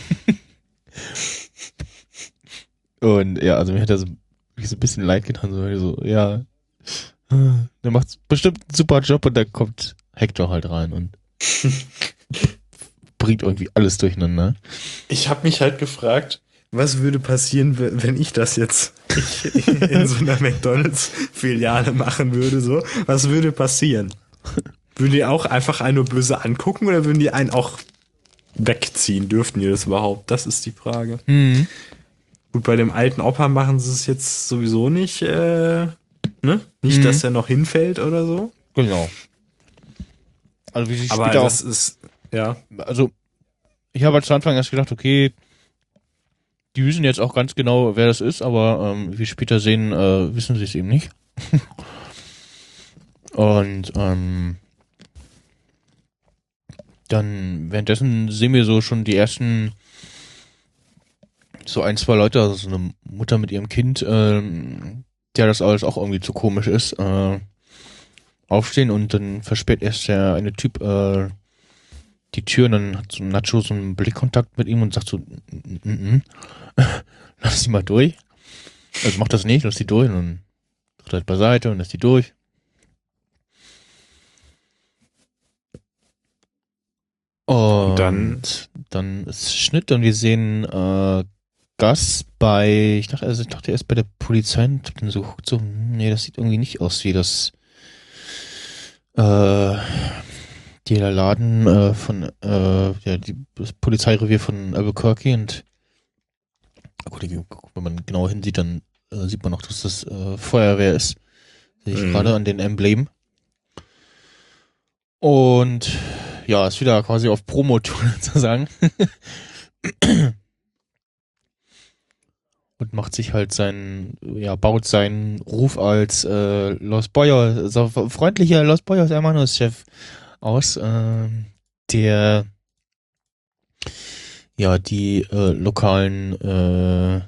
Speaker 2: Und ja, also mir hat er so, wirklich so ein bisschen leid getan, so, so ja, der macht bestimmt einen super Job und da kommt Hector halt rein und bringt irgendwie alles durcheinander.
Speaker 3: Ich habe mich halt gefragt, was würde passieren, wenn ich das jetzt in so einer McDonalds-Filiale machen würde, so? Was würde passieren? Würden die auch einfach einen nur böse angucken oder würden die einen auch wegziehen? Dürften die das überhaupt? Das ist die Frage.
Speaker 2: Mhm.
Speaker 3: Gut, bei dem alten Opa machen sie es jetzt sowieso nicht, äh, ne? Nicht,
Speaker 2: Mhm.
Speaker 3: dass er noch hinfällt oder so.
Speaker 2: Genau. Also wie sich
Speaker 3: Aber
Speaker 2: später
Speaker 3: das
Speaker 2: auch,
Speaker 3: ist, ja.
Speaker 2: also ich habe halt zu Anfang erst gedacht, okay, die wissen jetzt auch ganz genau, wer das ist, aber ähm, wie wir später sehen, äh, wissen sie es eben nicht. Und ähm, dann währenddessen sehen wir so schon die ersten so ein, zwei Leute, also so eine Mutter mit ihrem Kind, ähm, der das alles auch irgendwie zu komisch ist, äh, aufstehen und dann versperrt erst der eine Typ äh, die Tür und dann hat so Nacho so einen Blickkontakt mit ihm und sagt so, "N- n- n- lass sie mal durch. Also mach das nicht, lass sie durch und dann tritt halt beiseite und lass die durch. Und
Speaker 3: dann-
Speaker 2: dann ist Schnitt und wir sehen äh, Gus bei, ich dachte, also ich dachte erst bei der Polizei und hab dann so geguckt, so, hm, nee, das sieht irgendwie nicht aus wie das äh, der Laden äh, von äh, ja, die, das Polizeirevier von Albuquerque und gut, wenn man genau hinsieht, dann äh, sieht man auch, dass das äh, Feuerwehr ist. Sehe ich
Speaker 3: Mhm.
Speaker 2: gerade an den Emblemen. Und ja, ist wieder quasi auf Promotour sozusagen. Und macht sich halt seinen, ja, baut seinen Ruf als äh, Los Boyos, so freundlicher Los Boyos Hermanos Chef aus, äh, der ja die äh, lokalen äh,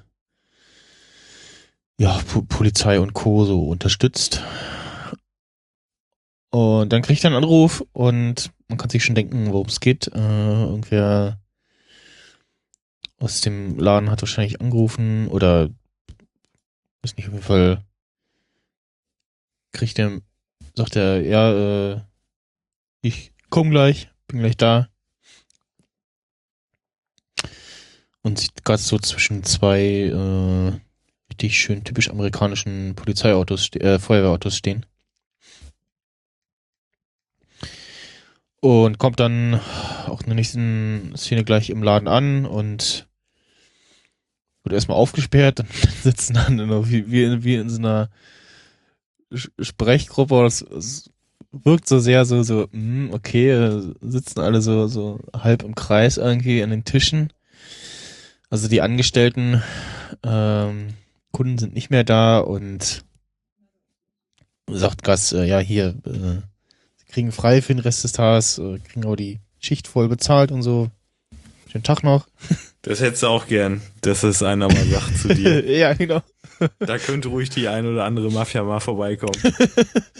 Speaker 2: ja, Po- Polizei und Co. so unterstützt. Und dann kriegt er einen Anruf und man kann sich schon denken, worum es geht. Äh, irgendwer aus dem Laden hat wahrscheinlich angerufen oder ist nicht, auf jeden Fall kriegt er, sagt er, ja, äh, ich komm gleich, bin gleich da. Und sieht gerade so zwischen zwei äh, richtig schön typisch amerikanischen Polizeiautos, ste- äh, Feuerwehrautos stehen. Und kommt dann auch in der nächsten Szene gleich im Laden an und wird erstmal aufgesperrt, dann sitzen dann immer wie, wie, wie in so einer Sch- Sprechgruppe. Das, das wirkt so sehr so, so, hm, okay, äh, sitzen alle so, so halb im Kreis irgendwie an den Tischen. Also die Angestellten, ähm, Kunden sind nicht mehr da und sagt Gas, äh, ja hier, äh, sie kriegen frei für den Rest des Tages, äh, kriegen auch die Schicht voll bezahlt und so. Schönen Tag noch.
Speaker 3: Das hättest du auch gern, dass es einer mal sagt zu dir.
Speaker 2: Ja, genau.
Speaker 3: Da könnte ruhig die ein oder andere Mafia mal vorbeikommen.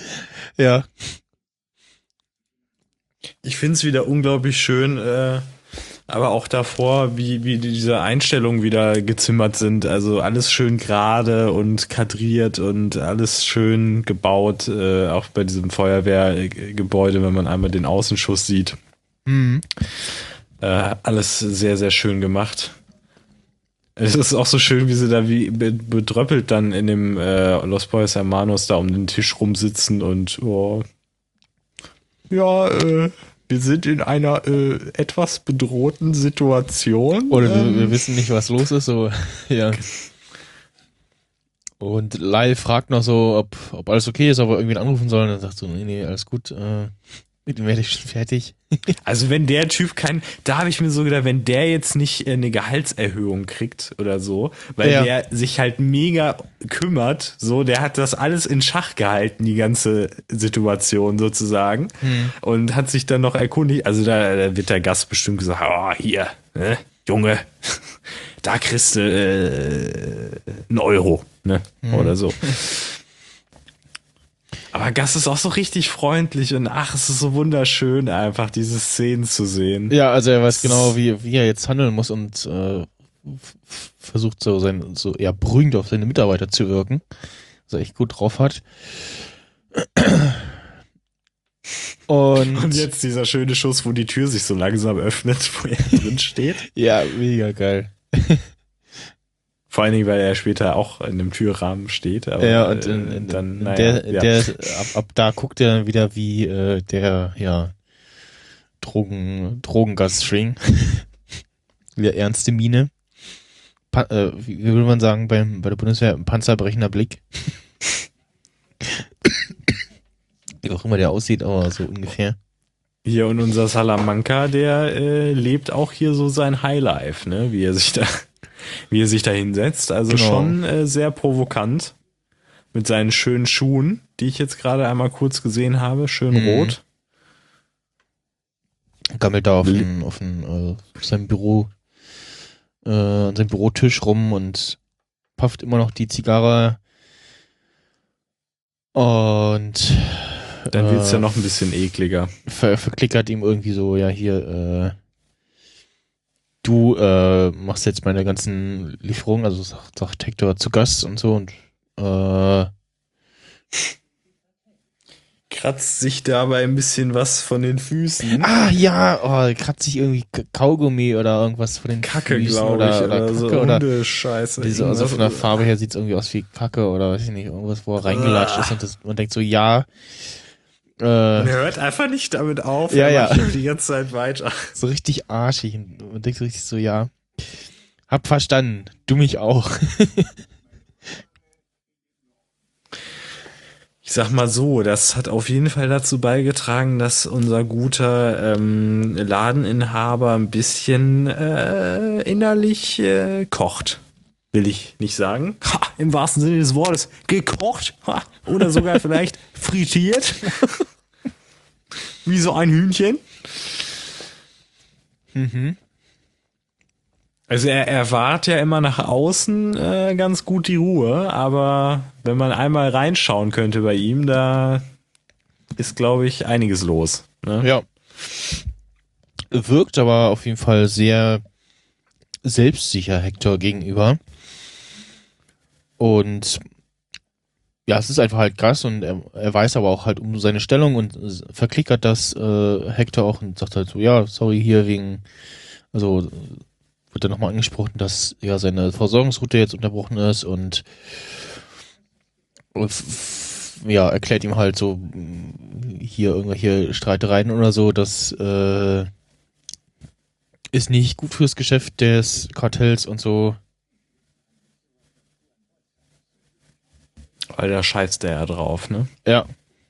Speaker 2: Ja.
Speaker 3: Ich finde es wieder unglaublich schön, äh, Aber auch davor, wie, wie diese Einstellungen wieder gezimmert sind. Also alles schön gerade und kadriert und alles schön gebaut. Äh, auch bei diesem Feuerwehrgebäude, wenn man einmal den Außenschuss sieht.
Speaker 2: Mhm.
Speaker 3: Äh, alles sehr, sehr schön gemacht. Es ist auch so schön, wie sie da wie bedröppelt dann in dem äh, Los Pollos Hermanos da um den Tisch rumsitzen und oh, ja, äh, wir sind in einer äh, etwas bedrohten Situation.
Speaker 2: Oder
Speaker 3: ähm.
Speaker 2: wir, wir wissen nicht, was los ist, so, ja. Und Lyle fragt noch so, ob, ob alles okay ist, ob er irgendwie anrufen soll. Und dann sagt so, nee, nee, alles gut, äh, mit dem werde ich schon fertig.
Speaker 3: Also wenn der Typ kein, da habe ich mir so gedacht, wenn der jetzt nicht äh, eine Gehaltserhöhung kriegt oder so, weil
Speaker 2: Ja.
Speaker 3: der sich halt mega kümmert, so, der hat das alles in Schach gehalten, die ganze Situation sozusagen,
Speaker 2: Hm.
Speaker 3: und hat sich dann noch erkundigt, also da, da wird der Gast bestimmt gesagt, oh, hier, ne, Junge, da kriegst du äh, einen Euro, ne,
Speaker 2: Hm.
Speaker 3: oder so. Aber Gus ist auch so richtig freundlich und ach, es ist so wunderschön, einfach diese Szenen zu sehen.
Speaker 2: Ja, also er weiß genau, wie, wie er jetzt handeln muss und äh, f- versucht so sein, so eher beruhigend auf seine Mitarbeiter zu wirken. Was er echt gut drauf hat. Und,
Speaker 3: Und jetzt dieser schöne Schuss, wo die Tür sich so langsam öffnet, wo er drin steht.
Speaker 2: ja, mega geil.
Speaker 3: Vor allen Dingen, weil er später auch in dem Türrahmen steht. Aber,
Speaker 2: Ja, und in,
Speaker 3: äh,
Speaker 2: in,
Speaker 3: dann,
Speaker 2: in
Speaker 3: naja,
Speaker 2: der,
Speaker 3: ja.
Speaker 2: der ab, ab da guckt er dann wieder wie äh, der, ja, Drogen, Drogengaststring. Wieder ernste Miene. Pa äh, wie, wie würde man sagen, beim, bei der Bundeswehr ein panzerbrechender Blick. Wie auch immer der aussieht, aber so ungefähr.
Speaker 3: Hier und unser Salamanca, der äh, lebt auch hier so sein Highlife, ne, wie er sich da, wie er sich da hinsetzt. Also
Speaker 2: Genau.
Speaker 3: schon äh, sehr provokant mit seinen schönen Schuhen, die ich jetzt gerade einmal kurz gesehen habe, schön
Speaker 2: Mhm.
Speaker 3: rot.
Speaker 2: Gammelt da auf, den, auf, den, äh, auf seinem Büro, äh, an seinem Bürotisch rum und pafft immer noch die Zigarre. Und
Speaker 3: Dann wird's
Speaker 2: äh,
Speaker 3: ja noch ein bisschen ekliger.
Speaker 2: ver verklickert ihm irgendwie so, ja hier, äh, du äh, machst jetzt meine ganzen Lieferungen, also sagt, sagt Hector zu Gast und so und äh,
Speaker 3: Kratzt sich dabei ein bisschen was von den Füßen.
Speaker 2: ah ja, oh, kratzt sich irgendwie K- Kaugummi oder irgendwas von den
Speaker 3: Kacke,
Speaker 2: Füßen
Speaker 3: glaube ich,
Speaker 2: oder,
Speaker 3: oder,
Speaker 2: oder
Speaker 3: so
Speaker 2: Kacke oder
Speaker 3: Hundescheiße.
Speaker 2: diese, also von der
Speaker 3: Irgendwas-
Speaker 2: Farbe her sieht's irgendwie aus wie Kacke oder weiß ich nicht, irgendwas, wo er reingelatscht ist und das, man denkt so, ja,
Speaker 3: Und
Speaker 2: äh,
Speaker 3: er hört einfach nicht damit auf.
Speaker 2: Ja,
Speaker 3: er
Speaker 2: ja.
Speaker 3: macht die ganze Zeit weiter.
Speaker 2: so richtig arschig und man denkt so richtig so, ja, hab verstanden, du mich auch.
Speaker 3: Ich sag mal so, das hat auf jeden Fall dazu beigetragen, dass unser guter ähm, Ladeninhaber ein bisschen äh, innerlich äh, kocht. Will ich nicht sagen. Ha, im wahrsten Sinne des Wortes. Gekocht. Ha, oder sogar vielleicht frittiert. Wie so ein Hühnchen.
Speaker 2: Mhm.
Speaker 3: Also er, er wahrt ja immer nach außen äh, ganz gut die Ruhe, aber wenn man einmal reinschauen könnte bei ihm, da ist, glaube ich, einiges los. Ne?
Speaker 2: Ja. Wirkt aber auf jeden Fall sehr selbstsicher Hector gegenüber. Und ja, es ist einfach halt krass und er, er weiß aber auch halt um seine Stellung und s- verklickert das äh, Hector auch und sagt halt so, ja, sorry, hier wegen, also wird dann nochmal angesprochen, dass ja seine Versorgungsroute jetzt unterbrochen ist und f- f- ja, erklärt ihm halt so mh, hier irgendwelche Streitereien oder so, das äh, ist nicht gut fürs Geschäft des Kartells und so.
Speaker 3: Weil da scheißt er ja drauf, ne?
Speaker 2: Ja.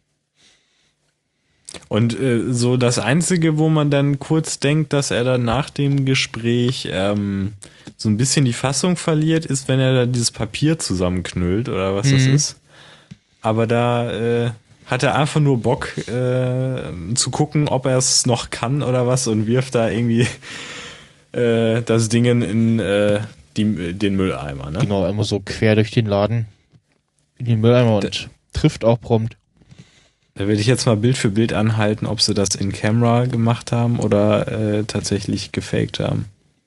Speaker 3: Und äh, so das Einzige, wo man dann kurz denkt, dass er dann nach dem Gespräch ähm, so ein bisschen die Fassung verliert, ist, wenn er da dieses Papier zusammenknüllt oder was das
Speaker 2: Mhm.
Speaker 3: ist. Aber da äh, hat er einfach nur Bock äh, zu gucken, ob er es noch kann oder was und wirft da irgendwie äh, das Ding in äh, die, den Mülleimer, ne?
Speaker 2: Genau, einmal so quer durch den Laden in den Mülleimer und trifft auch prompt.
Speaker 3: Da werde ich jetzt mal Bild für Bild anhalten, ob sie das in Camera gemacht haben oder äh, tatsächlich gefaked haben.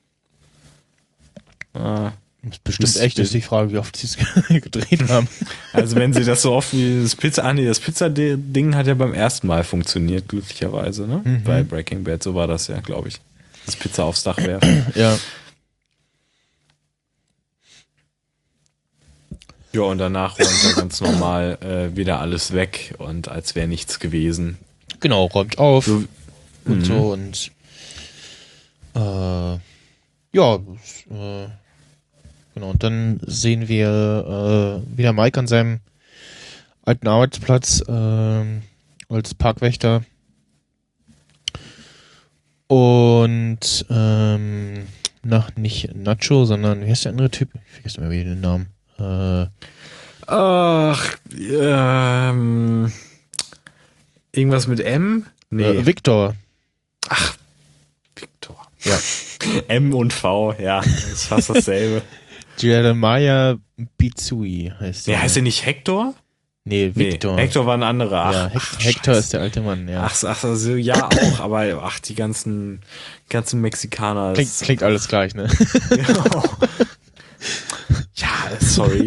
Speaker 3: Ah,
Speaker 2: Das ist bestimmt echt, ist die Frage, wie oft sie es gedreht haben.
Speaker 3: also wenn sie das so oft wie das Pizza, ah nee, das Pizza-Ding hat ja beim ersten Mal funktioniert, glücklicherweise, ne?
Speaker 2: Mhm.
Speaker 3: Bei Breaking Bad, so war das ja, glaube ich. Das Pizza aufs Dach werfen.
Speaker 2: Ja.
Speaker 3: Ja, und danach räumt er ganz normal äh, wieder alles weg und als wäre nichts gewesen.
Speaker 2: Genau, räumt auf
Speaker 3: So,
Speaker 2: und
Speaker 3: mhm.
Speaker 2: so und äh, ja, das, äh, genau, und dann sehen wir äh, wieder Mike an seinem alten Arbeitsplatz äh, als Parkwächter. Und ähm, nach nicht Nacho, sondern wie heißt der andere Typ? Ich vergesse immer wieder den Namen. Äh,
Speaker 3: Ach, ähm, irgendwas mit M? Nee.
Speaker 2: äh, Victor.
Speaker 3: Ach, Victor.
Speaker 2: Ja.
Speaker 3: M und V, ja, ist fast dasselbe.
Speaker 2: Jeremiah Bizui heißt der.
Speaker 3: Ja, heißt der nicht Hector?
Speaker 2: Nee, Victor.
Speaker 3: Nee, Hector war ein anderer. Ach,
Speaker 2: ja, Hec
Speaker 3: ach,
Speaker 2: Hector
Speaker 3: Scheiße.
Speaker 2: ist der alte Mann, ja.
Speaker 3: Ach, ach also, ja auch, aber ach, die ganzen, ganzen Mexikaner.
Speaker 2: Klingt, klingt alles gleich, ne?
Speaker 3: Ja, sorry.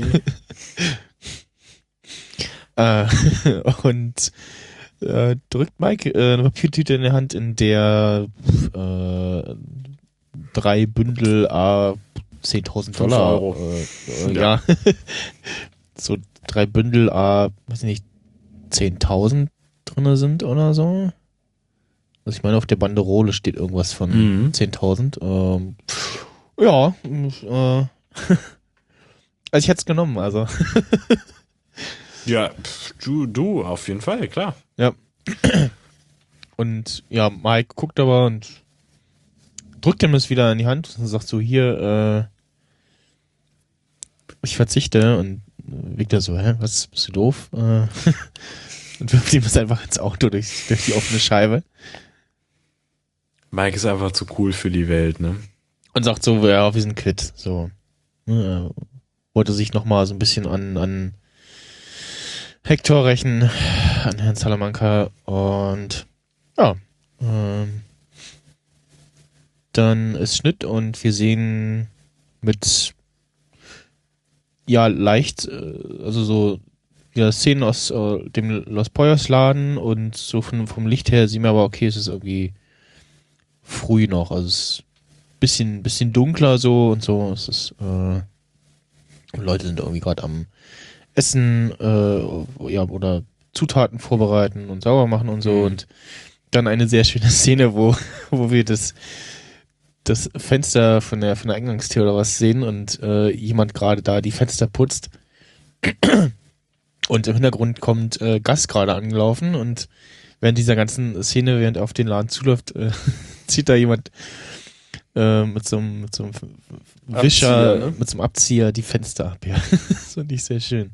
Speaker 2: äh, und äh, drückt Mike äh, eine Papiertüte in der Hand, in der äh, drei Bündel a zehntausend
Speaker 3: Fünf
Speaker 2: Dollar.
Speaker 3: Euro.
Speaker 2: Äh, äh, ja. So drei Bündel a, weiß ich nicht, zehntausend drinne sind oder so. Also ich meine, auf der Banderole steht irgendwas von
Speaker 3: Mhm.
Speaker 2: zehntausend. Ähm, ja, äh, also ich hätte es genommen, also.
Speaker 3: Ja, pf, du, du, auf jeden Fall, klar.
Speaker 2: Ja. Und ja, Mike guckt aber und drückt ihm das wieder in die Hand und sagt so, hier, äh, ich verzichte. Und Victor so, hä, was, bist du doof? Äh, und wirft ihm das einfach ins Auto durch, durch die offene Scheibe.
Speaker 3: Mike ist einfach zu cool für die Welt, ne?
Speaker 2: Und sagt so, ja, wir sind quitt. So. Ja, wollte sich nochmal so ein bisschen an, an Hector rächen, an Herrn Salamanca. Und ja, ähm, dann ist Schnitt und wir sehen mit ja, leicht, äh, also so ja, Szenen aus äh, dem Los Pollos Laden und so von, vom Licht her sehen wir aber, okay, es ist irgendwie früh noch, also es ist bisschen, bisschen dunkler so und so, es ist, äh, Leute sind irgendwie gerade am Essen, äh, ja, oder Zutaten vorbereiten und sauber machen und so
Speaker 3: Mhm.
Speaker 2: und dann eine sehr schöne Szene, wo, wo wir das das Fenster von der von der Eingangstür oder was sehen und äh, jemand gerade da die Fenster putzt und im Hintergrund kommt äh, Gus gerade angelaufen und während dieser ganzen Szene, während er auf den Laden zuläuft, äh, zieht da jemand äh, mit so einem mit so einem Wischer,
Speaker 3: Abzieher, ne?
Speaker 2: mit so einem Abzieher die Fenster ab, ja. Das fand ich sehr schön.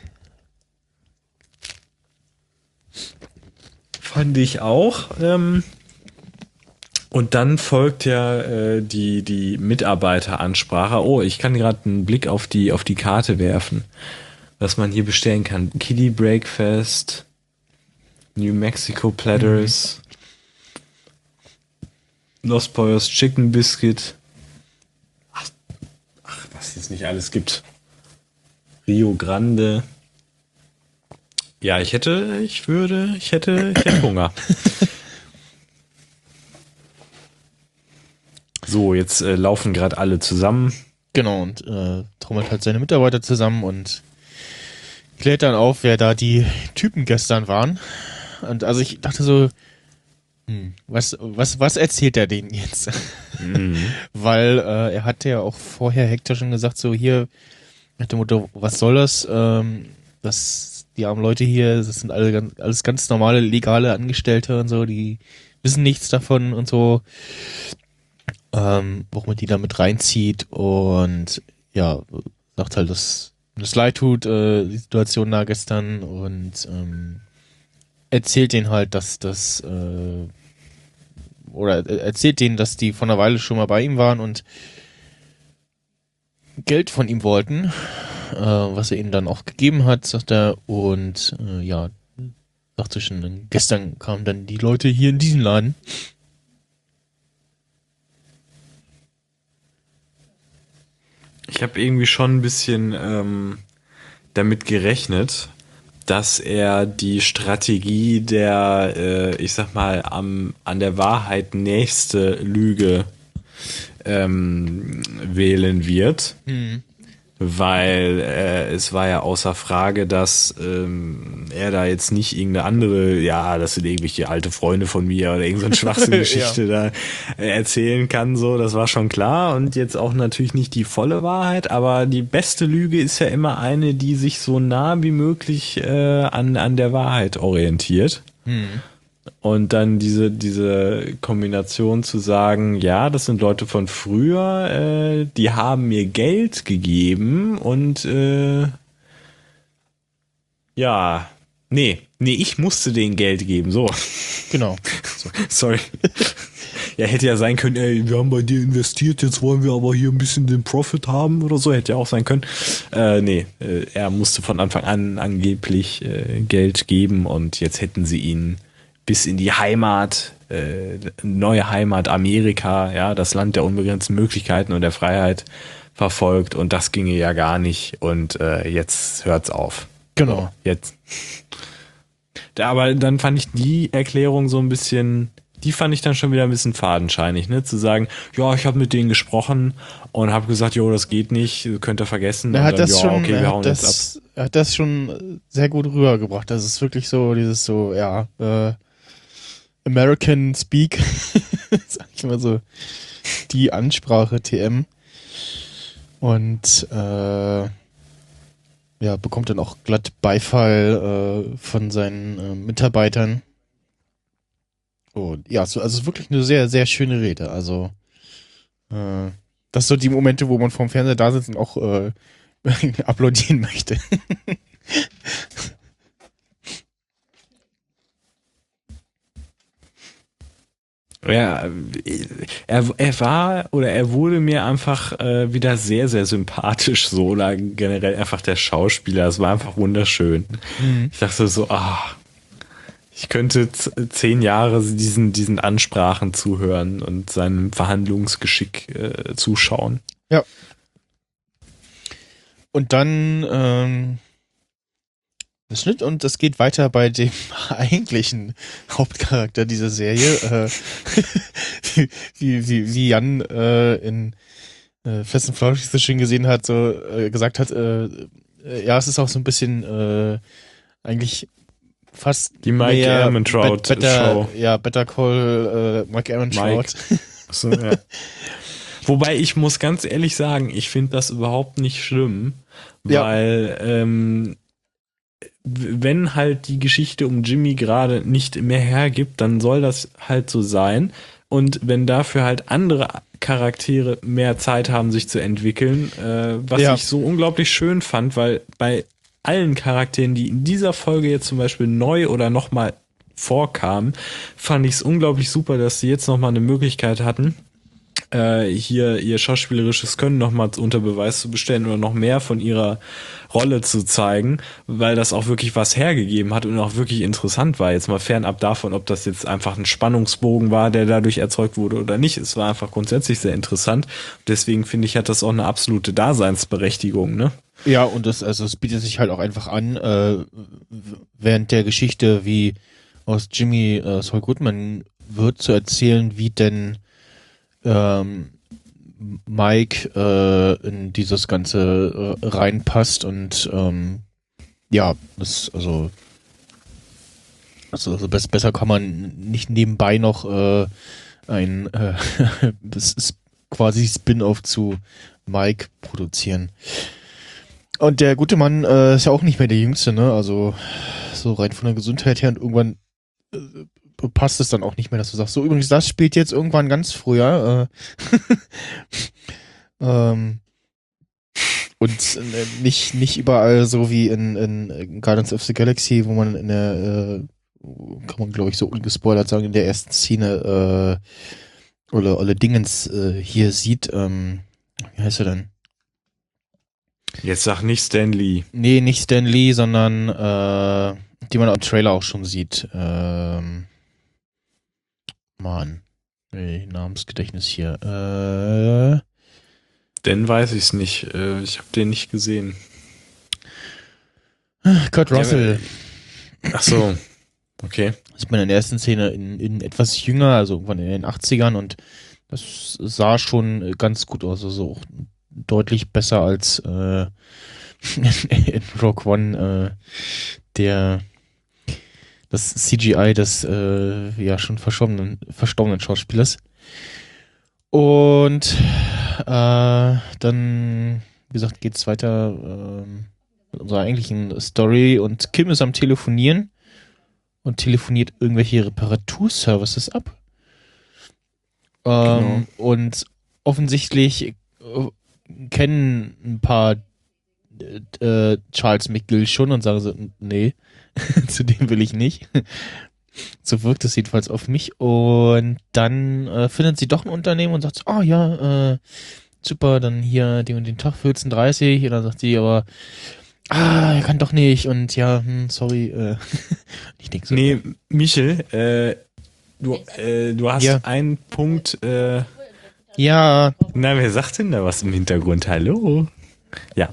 Speaker 3: Fand ich auch. Ähm, und dann folgt ja äh, die, die Mitarbeiteransprache. Oh, ich kann gerade einen Blick auf die, auf die Karte werfen, was man hier bestellen kann. Kiddie Breakfast, New Mexico Platters, mhm. Los Pollos Chicken Biscuit. Ach, ach, was es nicht alles gibt. Rio Grande. Ja, ich hätte, ich würde, ich hätte, ich hätte Hunger. So, jetzt äh, laufen gerade alle zusammen.
Speaker 2: Genau, und äh, trommelt halt seine Mitarbeiter zusammen und klärt dann auf, wer da die Typen gestern waren. Und also ich dachte so, hm, was, was, was erzählt er denen jetzt?
Speaker 3: Mhm.
Speaker 2: Weil äh, er hatte ja auch vorher Hector schon gesagt, so hier, nach dem Motto, was soll das? Ähm, das, die armen Leute hier, das sind alle ganz, alles ganz normale, legale Angestellte und so, die wissen nichts davon und so. Ähm, warum man die da mit reinzieht und ja, sagt halt, dass das leid tut, äh, die Situation da gestern und ähm, erzählt denen halt, dass das äh, oder erzählt denen, dass die vor einer Weile schon mal bei ihm waren und Geld von ihm wollten, äh, was er ihnen dann auch gegeben hat, sagt er, und äh, ja, sagte schon, gestern kamen dann die Leute hier in diesen Laden.
Speaker 3: Ich habe irgendwie schon ein bisschen ähm, damit gerechnet, dass er die Strategie der, äh, ich sag mal, am, an der Wahrheit nächste Lüge ähm, wählen wird.
Speaker 2: Hm.
Speaker 3: Weil äh, es war ja außer Frage, dass ähm, er da jetzt nicht irgendeine andere, ja, das sind irgendwelche alte Freunde von mir oder irgendeine Schwachsinngeschichte
Speaker 2: Ja.
Speaker 3: da erzählen kann, so, das war schon klar und jetzt auch natürlich nicht die volle Wahrheit, aber die beste Lüge ist ja immer eine, die sich so nah wie möglich äh, an, an der Wahrheit orientiert.
Speaker 2: Hm.
Speaker 3: Und dann diese, diese Kombination zu sagen, ja, das sind Leute von früher, äh, die haben mir Geld gegeben und äh, ja, nee, nee, ich musste denen Geld geben, so.
Speaker 2: Genau.
Speaker 3: So, sorry. Ja, hätte ja sein können, ey, wir haben bei dir investiert, jetzt wollen wir aber hier ein bisschen den Profit haben oder so, hätte ja auch sein können. Äh, nee, äh, er musste von Anfang an angeblich äh, Geld geben und jetzt hätten sie ihn bis in die Heimat, äh, neue Heimat Amerika, ja, das Land der unbegrenzten Möglichkeiten und der Freiheit verfolgt und das ginge ja gar nicht und äh, jetzt hört's auf.
Speaker 2: Genau.
Speaker 3: So, jetzt. Da, aber dann fand ich die Erklärung so ein bisschen, die fand ich dann schon wieder ein bisschen fadenscheinig, ne, zu sagen, ja, ich habe mit denen gesprochen und habe gesagt, jo, das geht nicht, könnt ihr vergessen.
Speaker 2: Er
Speaker 3: und
Speaker 2: hat
Speaker 3: dann,
Speaker 2: das
Speaker 3: ja,
Speaker 2: schon,
Speaker 3: okay,
Speaker 2: er
Speaker 3: wir
Speaker 2: hat
Speaker 3: hauen jetzt
Speaker 2: das, er hat das schon sehr gut rübergebracht. Das ist wirklich so, dieses so, ja, äh, American Speak, sag ich mal so, die Ansprache T M. Und äh, ja, bekommt dann auch glatt Beifall äh, von seinen äh, Mitarbeitern. Und ja, so, also wirklich eine sehr, sehr schöne Rede. Also äh, das sind so die Momente, wo man vorm Fernseher da sitzt und auch äh, applaudieren möchte.
Speaker 3: Ja, er, er war oder er wurde mir einfach äh, wieder sehr, sehr sympathisch so oder generell einfach der Schauspieler. Es war einfach wunderschön.
Speaker 2: Mhm.
Speaker 3: Ich dachte so, ah, ich könnte z- zehn Jahre diesen, diesen Ansprachen zuhören und seinem Verhandlungsgeschick äh, zuschauen.
Speaker 2: Ja. Und dann ähm, das Schnitt und es geht weiter bei dem eigentlichen Hauptcharakter dieser Serie, äh, wie, wie, wie Jan äh, in äh, Fest und Flauschig so schön gesehen hat, so äh, gesagt hat, äh, äh, ja, es ist auch so ein bisschen äh, eigentlich fast
Speaker 3: Die Mike
Speaker 2: mehr
Speaker 3: Ehrmantraut
Speaker 2: Bet- better,
Speaker 3: Show.
Speaker 2: Ja, Better Call äh, Mike Ehrmantraut.
Speaker 3: Mike. So, ja. Wobei ich muss ganz ehrlich sagen, ich finde das überhaupt nicht schlimm,
Speaker 2: Ja.
Speaker 3: weil ähm, wenn halt die Geschichte um Jimmy gerade nicht mehr hergibt, dann soll das halt so sein. Und wenn dafür halt andere Charaktere mehr Zeit haben, sich zu entwickeln, äh, was
Speaker 2: Ja.
Speaker 3: ich so unglaublich schön fand, weil bei allen Charakteren, die in dieser Folge jetzt zum Beispiel neu oder nochmal vorkamen, fand ich es unglaublich super, dass sie jetzt nochmal eine Möglichkeit hatten, äh, hier ihr schauspielerisches Können nochmal unter Beweis zu bestellen oder noch mehr von ihrer Rolle zu zeigen, weil das auch wirklich was hergegeben hat und auch wirklich interessant war. Jetzt mal fernab davon, ob das jetzt einfach ein Spannungsbogen war, der dadurch erzeugt wurde oder nicht. Es war einfach grundsätzlich sehr interessant. Deswegen finde ich, hat das auch eine absolute Daseinsberechtigung, ne?
Speaker 2: Ja, und das, also es bietet sich halt auch einfach an, äh, während der Geschichte, wie aus Jimmy äh, Saul Goodman wird, zu erzählen, wie denn ähm, Mike äh, in dieses Ganze äh, reinpasst und ähm, ja, das, also, also, also best, besser kann man nicht nebenbei noch äh, ein äh, das ist quasi Spin-off zu Mike produzieren. Und der gute Mann äh, ist ja auch nicht mehr der Jüngste, ne? Also so rein von der Gesundheit her und irgendwann äh, passt es dann auch nicht mehr, dass du sagst, so übrigens, das spielt jetzt irgendwann ganz früher. Äh, ähm, und äh, nicht, nicht überall so wie in, in Guardians of the Galaxy, wo man in der, äh, kann man glaube ich so ungespoilert sagen, in der ersten Szene äh, Olle, Olle Dingens äh, hier sieht. Ähm, wie heißt er denn?
Speaker 3: Jetzt sag nicht Stan Lee.
Speaker 2: Nee, nicht Stan Lee, sondern äh, die man am Trailer auch schon sieht. Ähm, Mann, ey, Namensgedächtnis hier. Äh,
Speaker 3: Den weiß ich es nicht. Äh, ich habe den nicht gesehen.
Speaker 2: Kurt Russell.
Speaker 3: Ach so. Okay.
Speaker 2: Sieht man in der ersten Szene in, in etwas jünger, also irgendwann in den achtzigern, und das sah schon ganz gut aus. Also auch deutlich besser als äh, in Rogue One äh, der das C G I des äh, ja schon verstorbenen, verstorbenen Schauspielers. Und äh, dann, wie gesagt, geht's weiter äh, mit unserer eigentlichen Story, und Kim ist am Telefonieren und telefoniert irgendwelche Reparaturservices ab. Ähm, genau. Und offensichtlich äh, kennen ein paar äh, Charles McGill schon und sagen so, nee, zu dem will ich nicht. So wirkt es jedenfalls auf mich. Und dann äh, findet sie doch ein Unternehmen und sagt, oh ja, äh, super, dann hier den und den Tag vierzehn Uhr dreißig. Und dann sagt sie aber, ah, er kann doch nicht. Und ja, hm, sorry. Äh. Ich denke so.
Speaker 3: Nee, Michel, äh, du, äh, du hast ja einen Punkt. Äh,
Speaker 2: ja.
Speaker 3: Na, wer sagt denn da was im Hintergrund? Hallo? Ja.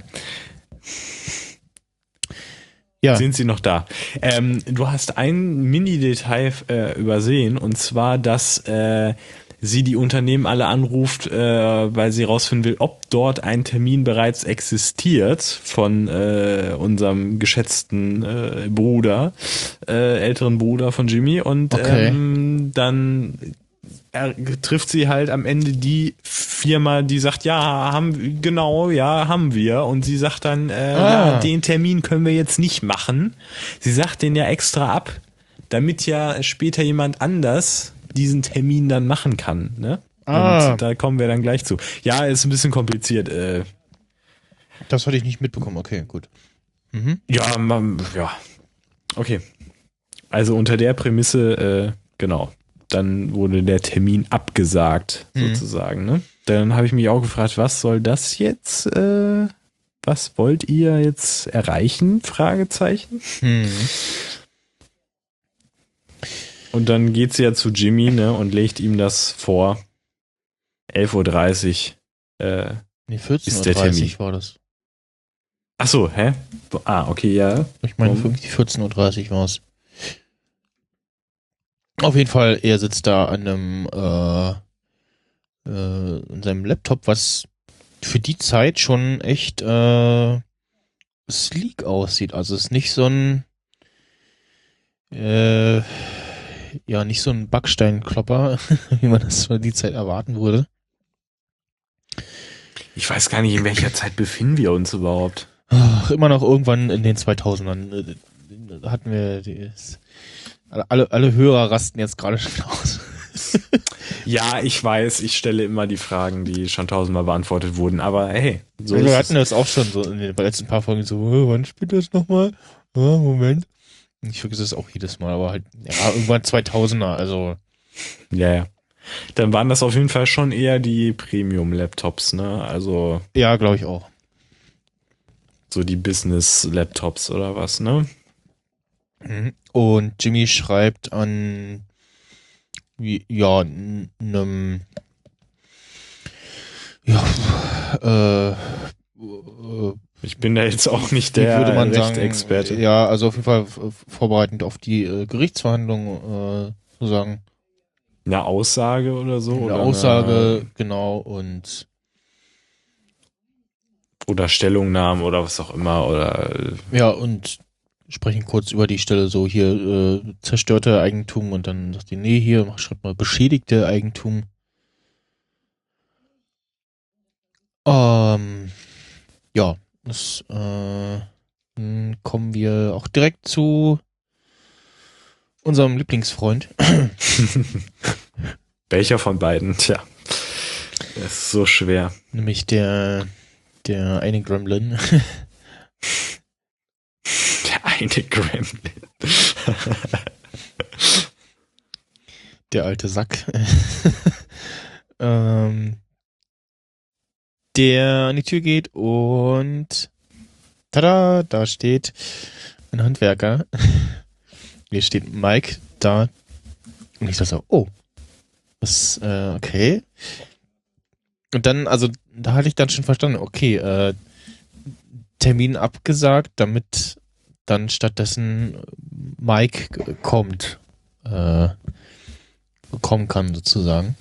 Speaker 3: Ja. Sind Sie noch da? Ähm, du hast ein Mini-Detail äh, übersehen, und zwar, dass äh, sie die Unternehmen alle anruft, äh, weil sie rausfinden will, ob dort ein Termin bereits existiert von äh, unserem geschätzten äh, Bruder, äh, älteren Bruder von Jimmy. Und okay. ähm, dann er trifft sie halt am Ende die Firma, die sagt, ja, haben genau, ja, haben wir. Und sie sagt dann, äh, ah. ja, den Termin können wir jetzt nicht machen. Sie sagt den ja extra ab, damit ja später jemand anders diesen Termin dann machen kann. Ne? Ah. Und da kommen wir dann gleich zu. Ja, ist ein bisschen kompliziert. Äh.
Speaker 2: Das hatte ich nicht mitbekommen. Okay, gut.
Speaker 3: Mhm. Ja, man, ja. Okay. Also unter der Prämisse, äh, genau. Dann wurde der Termin abgesagt, mhm. sozusagen. Ne? Dann habe ich mich auch gefragt, was soll das jetzt? Äh, was wollt ihr jetzt erreichen? Fragezeichen. Mhm. Und dann geht sie ja zu Jimmy, ne, und legt ihm das vor. elf Uhr dreißig äh,
Speaker 2: nee, vierzehn Uhr dreißig war das.
Speaker 3: Ach so, hä? Ah, okay, ja.
Speaker 2: Ich meine, vierzehn Uhr dreißig war es. Auf jeden Fall, er sitzt da an einem äh, äh, an seinem Laptop, was für die Zeit schon echt äh, sleek aussieht. Also es ist nicht so ein äh, ja, nicht so ein Backsteinklopper, wie man das für die Zeit erwarten würde.
Speaker 3: Ich weiß gar nicht, in welcher Zeit befinden wir uns überhaupt.
Speaker 2: Ach, immer noch irgendwann in den zweitausendern äh, hatten wir das. Alle, alle Hörer rasten jetzt gerade schon aus.
Speaker 3: Ja, ich weiß, ich stelle immer die Fragen, die schon tausendmal beantwortet wurden, aber hey.
Speaker 2: So wir hatten das auch schon so in den letzten paar Folgen so, oh, wann spielt das nochmal? Oh, Moment. Ich vergesse es auch jedes Mal, aber halt, ja, irgendwann zweitausender, also.
Speaker 3: Ja, ja. Dann waren das auf jeden Fall schon eher die Premium-Laptops, ne? Also.
Speaker 2: Ja, glaube ich auch.
Speaker 3: So die Business-Laptops oder was, ne?
Speaker 2: Und Jimmy schreibt an ja, einem ja, äh,
Speaker 3: ich bin da jetzt auch nicht der
Speaker 2: würde man
Speaker 3: Rechtsexperte.
Speaker 2: Sagen, ja, also auf jeden Fall vorbereitend auf die äh, Gerichtsverhandlung äh, sozusagen.
Speaker 3: Eine Aussage oder so?
Speaker 2: Eine
Speaker 3: oder
Speaker 2: Aussage, eine, genau, und
Speaker 3: oder Stellungnahmen oder was auch immer, oder
Speaker 2: ja, und sprechen kurz über die Stelle so hier äh, zerstörte Eigentum, und dann sagt die, nee, hier, mach schreib mal beschädigte Eigentum. Ähm, ja, das äh, dann kommen wir auch direkt zu unserem Lieblingsfreund.
Speaker 3: Welcher von beiden? Tja, das ist so schwer.
Speaker 2: Nämlich der der eine Gremlin.
Speaker 3: Der eine Gremlin.
Speaker 2: Der alte Sack. ähm, der an die Tür geht und tada, da steht ein Handwerker. hier steht Mike da. Und ich dachte so, oh, das, äh, okay. Und dann, also, da hatte ich dann schon verstanden, okay, äh, Termin abgesagt, damit dann stattdessen Mike kommt, äh, kommen kann sozusagen.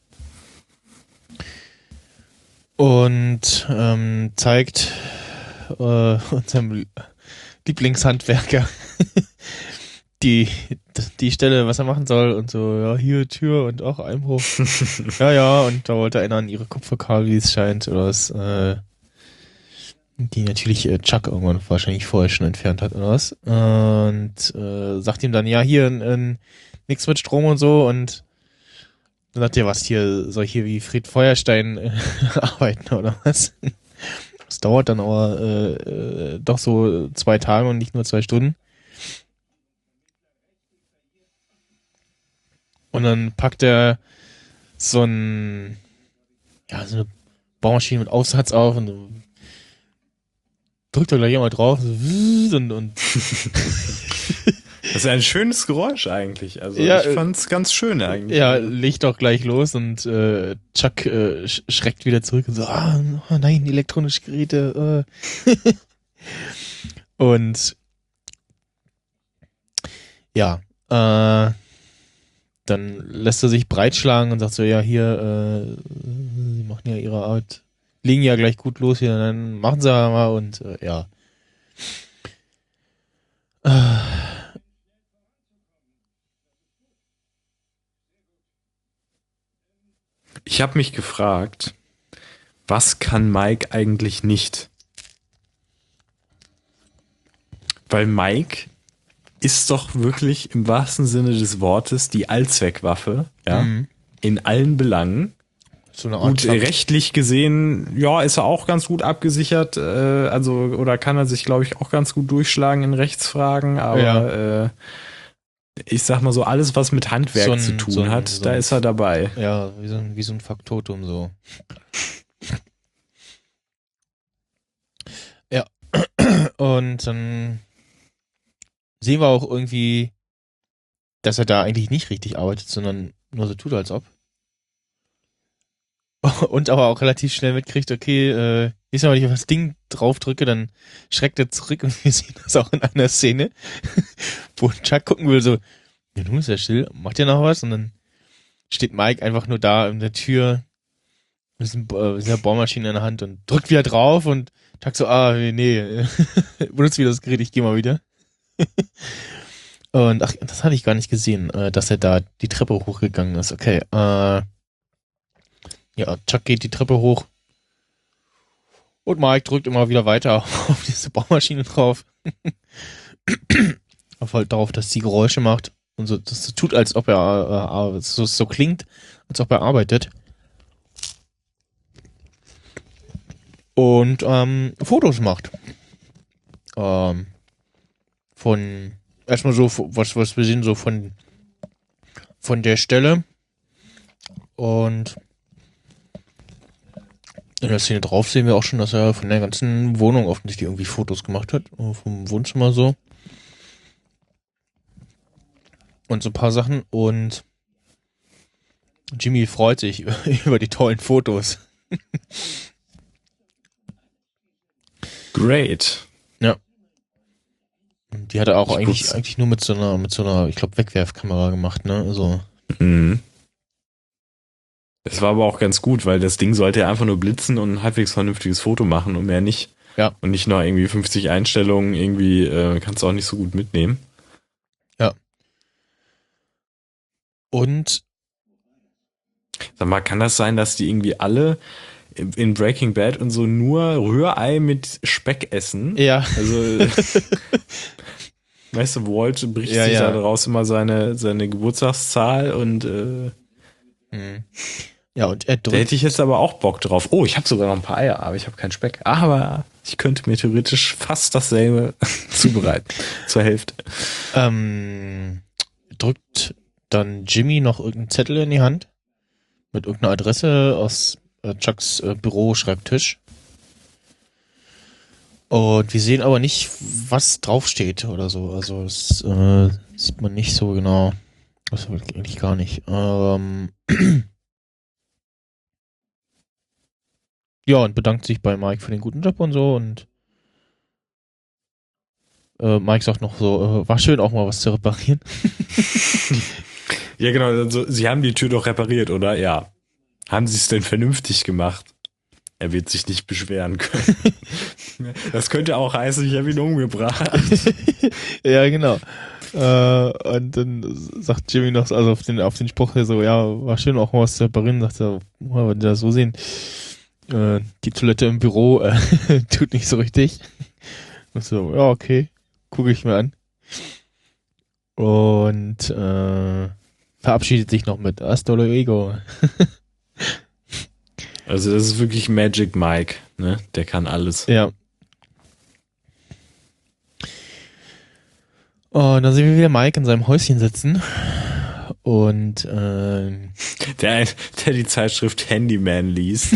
Speaker 2: Und ähm, zeigt äh, unserem Lieblingshandwerker die, die Stelle, was er machen soll und so, ja, hier Tür und auch Einbruch. ja, ja, und da wollte einer an ihre Kupferkabel, wie es scheint, oder was, äh, die natürlich äh, Chuck irgendwann wahrscheinlich vorher schon entfernt hat oder was. Und äh, sagt ihm dann, ja, hier äh, nichts mit Strom und so. Und dann sagt er, was hier, soll ich hier wie Fred Feuerstein äh, arbeiten oder was? Das dauert dann aber äh, äh, doch so zwei Tage und nicht nur zwei Stunden. Und dann packt er so ein, ja, so eine Baumaschine mit Aufsatz auf und so drückt er gleich mal drauf und, und
Speaker 3: das ist ein schönes Geräusch eigentlich. Also
Speaker 2: ja,
Speaker 3: ich fand's ganz schön eigentlich.
Speaker 2: Ja, legt auch gleich los und äh, Chuck äh, sch- schreckt wieder zurück und so, ah, oh nein, elektronische Geräte. Äh. und ja, äh, dann lässt er sich breitschlagen und sagt so, ja, hier, äh, sie machen ja ihre Arbeit, legen ja gleich gut los hier, dann machen sie mal und äh, ja. Äh,
Speaker 3: Ich habe mich gefragt, was kann Mike eigentlich nicht? Weil Mike ist doch wirklich im wahrsten Sinne des Wortes die Allzweckwaffe, ja,
Speaker 2: Mhm.
Speaker 3: in allen Belangen.
Speaker 2: so eine Art
Speaker 3: Gut,
Speaker 2: Chuck.
Speaker 3: rechtlich gesehen, ja, ist er auch ganz gut abgesichert, äh, also, oder kann er sich, glaube ich, auch ganz gut durchschlagen in Rechtsfragen, aber
Speaker 2: Ja.
Speaker 3: äh, ich sag mal so, alles, was mit Handwerk
Speaker 2: So ein-
Speaker 3: zu tun
Speaker 2: so ein-
Speaker 3: hat,
Speaker 2: so
Speaker 3: da
Speaker 2: ein-
Speaker 3: ist er dabei.
Speaker 2: Ja, wie so ein, wie so ein Faktotum so. Ja. Und dann sehen wir auch irgendwie, dass er da eigentlich nicht richtig arbeitet, sondern nur so tut, als ob. Und aber auch relativ schnell mitkriegt, okay, äh, nächstes Mal, wenn ich auf das Ding drauf drücke, dann schreckt er zurück und wir sehen das auch in einer Szene, wo Chuck gucken will, so, ja, nun ist er still, macht ja noch was? Und dann steht Mike einfach nur da in der Tür mit diesem, äh, dieser Bohrmaschine in der Hand und drückt wieder drauf und Chuck so, ah, nee, benutzt wieder das Gerät, ich geh mal wieder. Und ach, das hatte ich gar nicht gesehen, äh, dass er da die Treppe hochgegangen ist. Okay, äh, ja, Chuck geht die Treppe hoch und Mike drückt immer wieder weiter auf diese Bohrmaschine drauf. auf halt darauf, dass sie Geräusche macht und so, das so tut, als ob er äh, so, so klingt, als ob er arbeitet. Und ähm, Fotos macht. Ähm, von erstmal so, was, was wir sehen, so von von der Stelle. Und in der Szene drauf sehen wir auch schon, dass er von der ganzen Wohnung offensichtlich irgendwie Fotos gemacht hat. Vom Wohnzimmer so. Und so ein paar Sachen. Und Jimmy freut sich über die tollen Fotos.
Speaker 3: Great.
Speaker 2: Ja. Und die hat er auch
Speaker 3: Ich
Speaker 2: eigentlich,
Speaker 3: guck's.
Speaker 2: eigentlich nur mit so einer, mit so einer, ich glaube, Wegwerfkamera gemacht, ne? Also.
Speaker 3: Mhm. Das war aber auch ganz gut, weil das Ding sollte ja einfach nur blitzen und ein halbwegs vernünftiges Foto machen und mehr nicht.
Speaker 2: Ja.
Speaker 3: Und nicht noch irgendwie fünfzig Einstellungen, irgendwie äh, kannst du auch nicht so gut mitnehmen.
Speaker 2: Ja. Und
Speaker 3: Sag mal, kann das sein, dass die irgendwie alle in Breaking Bad und so nur Rührei mit Speck essen?
Speaker 2: ja.
Speaker 3: Also, weißt du, Walt bricht
Speaker 2: Ja,
Speaker 3: sich
Speaker 2: ja.
Speaker 3: da daraus immer seine, seine Geburtstagszahl und äh,
Speaker 2: Hm. Ja, und er
Speaker 3: da
Speaker 2: drückt.
Speaker 3: hätte ich jetzt aber auch Bock drauf. Oh, ich habe sogar noch ein paar Eier, aber ich habe keinen Speck. Aber ich könnte mir theoretisch fast dasselbe zubereiten. Zur Hälfte.
Speaker 2: Ähm, drückt dann Jimmy noch irgendeinen Zettel in die Hand mit irgendeiner Adresse aus äh, Chucks äh, Büro, Schreibtisch. Und wir sehen aber nicht, was draufsteht oder so. Also das äh, sieht man nicht so genau. Das eigentlich gar nicht. Ähm ja, und bedankt sich bei Mike für den guten Job und so. Und äh, Mike sagt noch so, äh, war schön auch mal was zu reparieren.
Speaker 3: Ja, genau. Also, sie haben die Tür doch repariert, oder? Ja. Haben sie es denn vernünftig gemacht? Er wird sich nicht beschweren können. Das könnte auch heißen, ich habe ihn umgebracht.
Speaker 2: Ja, genau. Äh, und dann sagt Jimmy noch, also auf den, auf den Spruch hier so, ja, war schön auch mal was zu reparieren. Sagt er, wenn die das so sehen, äh, die Toilette im Büro äh, tut nicht so richtig. Und so, ja, okay, gucke ich mir an. Und äh, verabschiedet sich noch mit Hasta luego.
Speaker 3: Also das ist wirklich Magic Mike, ne? Der kann alles.
Speaker 2: Ja. Und dann sehen wir wieder Mike in seinem Häuschen sitzen. Und äh,
Speaker 3: Der, der die Zeitschrift Handyman liest.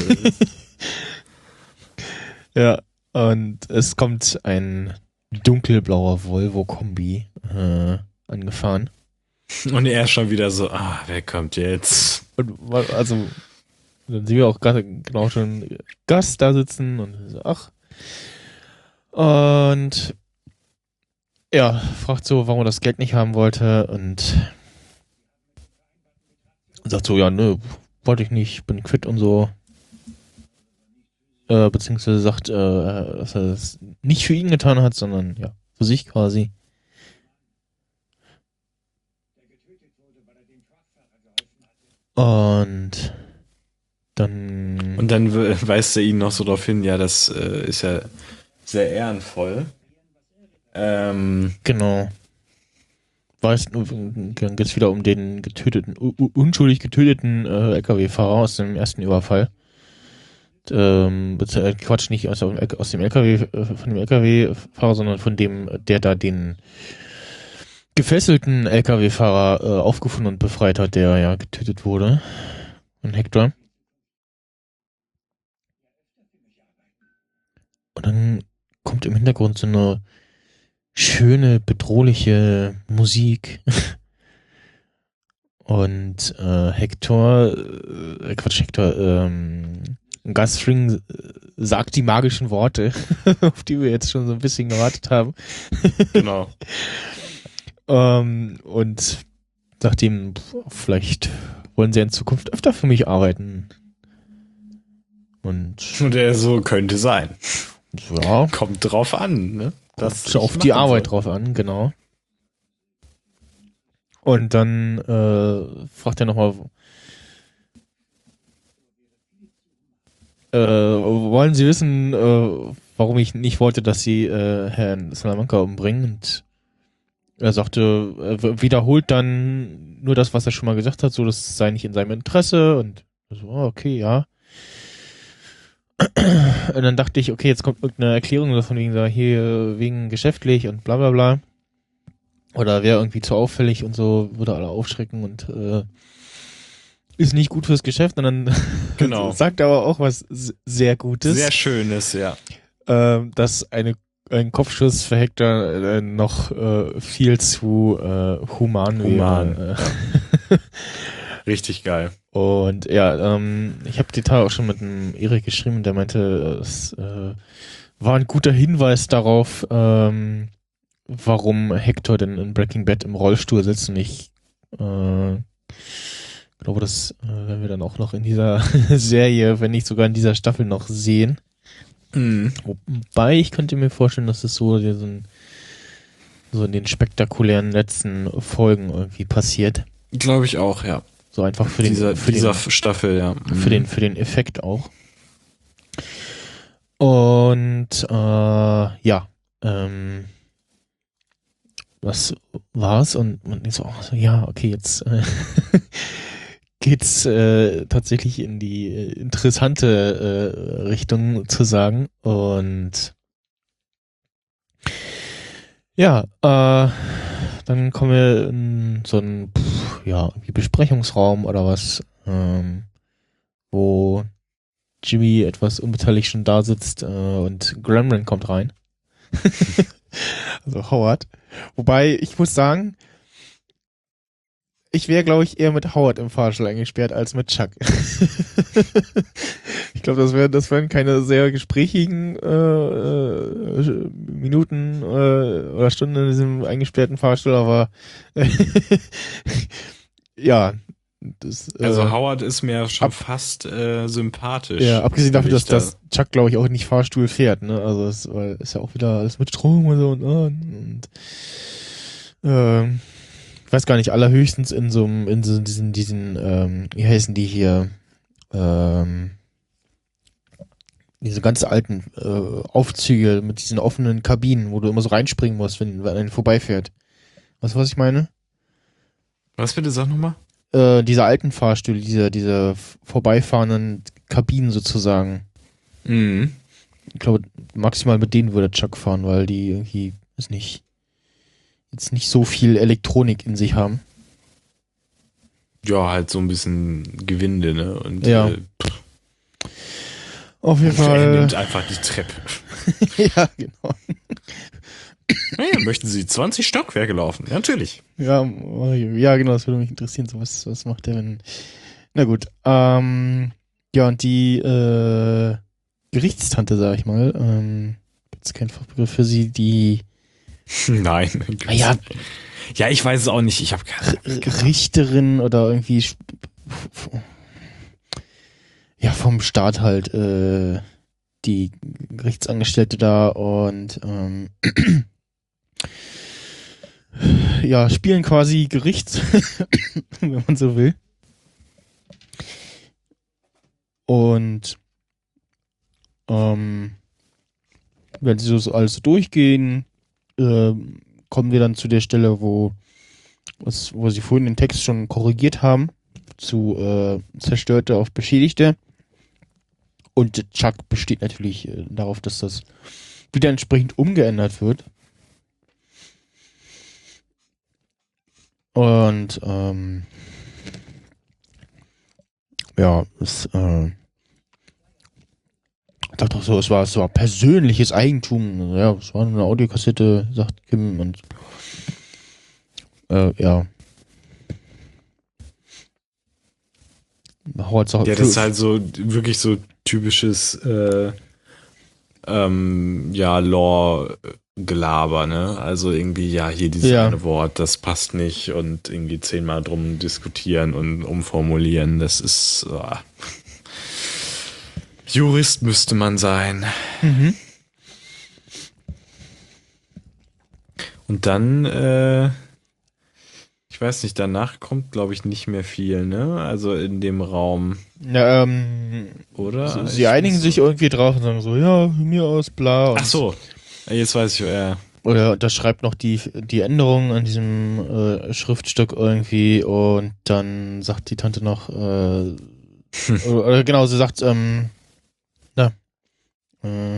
Speaker 2: ja, und es kommt ein dunkelblauer Volvo-Kombi äh, angefahren.
Speaker 3: Und er ist schon wieder so, ah, wer kommt jetzt?
Speaker 2: Und also dann sehen wir auch gerade genau schon Gast da sitzen und so, ach. Und ja, fragt so, warum er das Geld nicht haben wollte und sagt so, ja, nö, wollte ich nicht, bin quitt und so. Äh, beziehungsweise sagt, äh, dass er das nicht für ihn getan hat, sondern ja, für sich quasi. Und dann...
Speaker 3: Und dann weist er ihn noch so darauf hin, ja, das äh, ist ja sehr ehrenvoll. Ähm,
Speaker 2: genau. Weiß, dann geht es wieder um den getöteten, unschuldig getöteten äh, L K W-Fahrer aus dem ersten Überfall. Ähm, Quatsch, nicht aus dem, aus dem L K W, äh, von dem L K W-Fahrer, sondern von dem, der da den gefesselten L K W-Fahrer äh, aufgefunden und befreit hat, der ja getötet wurde. Und Hector. Und dann kommt im Hintergrund so eine schöne, bedrohliche Musik. Und äh, Hector, äh, Quatsch, Hector, ähm, Gus Fring sagt die magischen Worte, auf die wir jetzt schon so ein bisschen gewartet haben.
Speaker 3: genau.
Speaker 2: ähm, und sagt ihm, vielleicht wollen sie in Zukunft öfter für mich arbeiten. Und,
Speaker 3: Und er so, könnte sein.
Speaker 2: Ja.
Speaker 3: Kommt drauf an, ne?
Speaker 2: Das kommt auf die Arbeit soll. drauf an, genau. Und dann äh, fragt er nochmal, äh, wollen Sie wissen, äh, warum ich nicht wollte, dass Sie äh, Herrn Salamanca umbringen? Und er sagte, er wiederholt dann nur das, was er schon mal gesagt hat, so, das sei nicht in seinem Interesse. Und so, okay, ja. Und dann dachte ich, okay, jetzt kommt irgendeine Erklärung davon wegen, hier wegen geschäftlich und bla bla bla. Oder wäre irgendwie zu auffällig und so, würde alle aufschrecken und äh, ist nicht gut fürs Geschäft. Und dann
Speaker 3: genau.
Speaker 2: sagt er aber auch was sehr Gutes.
Speaker 3: Sehr Schönes, ja.
Speaker 2: Äh, dass eine, ein Kopfschuss für Hector äh, noch äh, viel zu äh, human,
Speaker 3: human
Speaker 2: wäre.
Speaker 3: Ja. Richtig geil.
Speaker 2: Und ja, ähm, ich habe die Tage auch schon mit einem Erik geschrieben, der meinte, es äh, war ein guter Hinweis darauf, ähm, warum Hector denn in Breaking Bad im Rollstuhl sitzt. Und ich äh, glaube, das äh, werden wir dann auch noch in dieser Serie, wenn nicht sogar in dieser Staffel noch sehen.
Speaker 3: Mhm.
Speaker 2: Wobei, ich könnte mir vorstellen, dass es so, so, ein, so in den spektakulären letzten Folgen irgendwie passiert.
Speaker 3: Glaube ich auch, ja.
Speaker 2: So einfach für den,
Speaker 3: dieser,
Speaker 2: für
Speaker 3: dieser
Speaker 2: den,
Speaker 3: Staffel, ja.
Speaker 2: Für den, für den Effekt auch. Und äh, ja, ähm, das war's und man denkt so, oh, ja, okay, jetzt äh, geht's äh, tatsächlich in die äh, interessante äh, Richtung zu sagen. Und ja, äh, dann kommen wir in so einen pff, ja, irgendwie Besprechungsraum oder was, ähm, wo Jimmy etwas unbeteiligt schon da sitzt äh, und Gremlin kommt rein. Also Howard. Wobei, ich muss sagen, ich wäre, glaube ich, eher mit Howard im Fahrstuhl eingesperrt als mit Chuck. Ich glaube, das wären das wären keine sehr gesprächigen äh, äh, Minuten äh, oder Stunden in diesem eingesperrten Fahrstuhl, aber ja. Das, äh,
Speaker 3: Also Howard ist mir schon
Speaker 2: ab,
Speaker 3: fast äh, sympathisch.
Speaker 2: Ja, abgesehen davon, dass,
Speaker 3: da.
Speaker 2: dass Chuck, glaube ich, auch nicht Fahrstuhl fährt, ne? Also es weil ist ja auch wieder alles mit Strom und so und, und ähm, ich weiß gar nicht, allerhöchstens in so einem, in so diesen, diesen, ähm, wie heißen die hier, ähm, diese ganz alten äh, Aufzüge mit diesen offenen Kabinen, wo du immer so reinspringen musst, wenn, wenn einer vorbeifährt. Weißt du, was ich meine?
Speaker 3: Was bitte, sag nochmal?
Speaker 2: Äh, diese alten Fahrstühle, diese, diese vorbeifahrenden Kabinen sozusagen.
Speaker 3: Mhm.
Speaker 2: Ich glaube, maximal mit denen würde Chuck fahren, weil die irgendwie, ist nicht, jetzt nicht so viel Elektronik in sich haben.
Speaker 3: Ja, halt so ein bisschen Gewinde, ne? Und
Speaker 2: ja.
Speaker 3: Äh,
Speaker 2: Auf jeden
Speaker 3: er
Speaker 2: Fall.
Speaker 3: nimmt einfach die Treppe.
Speaker 2: Ja, genau.
Speaker 3: Naja, möchten Sie zwanzig Stockwerke laufen? Ja, natürlich.
Speaker 2: Ja, ja, genau, das würde mich interessieren. So, was, was macht der, wenn. Na gut. Ähm, ja, und die äh, Gerichtstante, sag ich mal, ähm, gibt's keinen Fachbegriff für sie, die.
Speaker 3: Nein.
Speaker 2: Ja,
Speaker 3: ja, ich weiß es auch nicht. Ich habe keine
Speaker 2: Richterin oder irgendwie. Ja, vom Staat halt, äh, die Gerichtsangestellte da und ähm, ja, spielen quasi Gericht, wenn man so will. Und ähm, wenn sie so alles so durchgehen, äh, kommen wir dann zu der Stelle, wo, was, wo sie vorhin den Text schon korrigiert haben, zu äh, Zerstörte auf Beschädigte. Und Chuck besteht natürlich äh, darauf, dass das wieder entsprechend umgeändert wird. Und ähm, ja, es äh, ich dachte auch so, es war, es war persönliches Eigentum. Ja, es war eine Audiokassette, sagt Kim. Und äh, ja.
Speaker 3: Ja, das ist halt so wirklich so typisches äh, ähm, ja, Law-Gelaber, ne? Also irgendwie, ja, hier dieses
Speaker 2: ja.
Speaker 3: eine Wort, das passt nicht und irgendwie zehnmal drum diskutieren und umformulieren, das ist äh, Jurist müsste man sein.
Speaker 2: Mhm.
Speaker 3: Und dann äh, ich weiß nicht, danach kommt, glaube ich, nicht mehr viel, ne? Also in dem Raum.
Speaker 2: Ja, ähm,
Speaker 3: oder?
Speaker 2: So, sie einigen sich irgendwie drauf und sagen so, ja, mir aus, bla. Und
Speaker 3: ach so, jetzt weiß ich, ja.
Speaker 2: Oder da schreibt noch die, die Änderungen an diesem äh, Schriftstück irgendwie und dann sagt die Tante noch, äh, oder, oder genau, sie sagt, ähm, na, äh,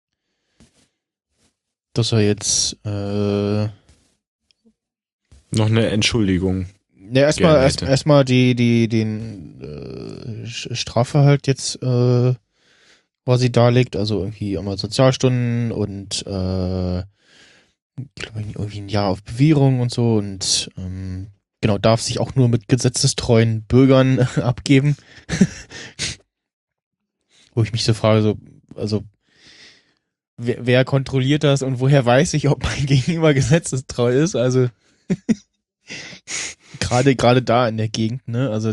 Speaker 2: dass er jetzt, äh,
Speaker 3: noch eine Entschuldigung.
Speaker 2: Ja, erstmal erst, erstmal die die den äh, Strafe halt jetzt äh, quasi darlegt, also irgendwie einmal Sozialstunden und äh, ich glaube irgendwie ein Jahr auf Bewährung und so und ähm, genau, darf sich auch nur mit gesetzestreuen Bürgern äh, abgeben. Wo ich mich so frage, so, also wer, wer kontrolliert das und woher weiß ich, ob mein Gegenüber gesetzestreu ist? Also Gerade gerade da in der Gegend, ne? Also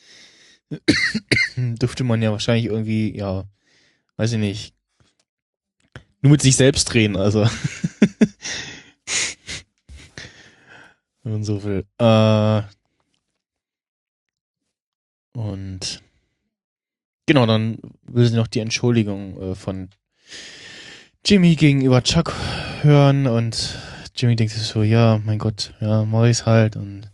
Speaker 2: dürfte man ja wahrscheinlich irgendwie, ja, weiß ich nicht, nur mit sich selbst reden, also wenn man so will. Äh, und genau, dann will sie noch die Entschuldigung äh, von Jimmy gegenüber Chuck hören und Jimmy denkt sich so, ja, mein Gott, ja, mach ich's halt und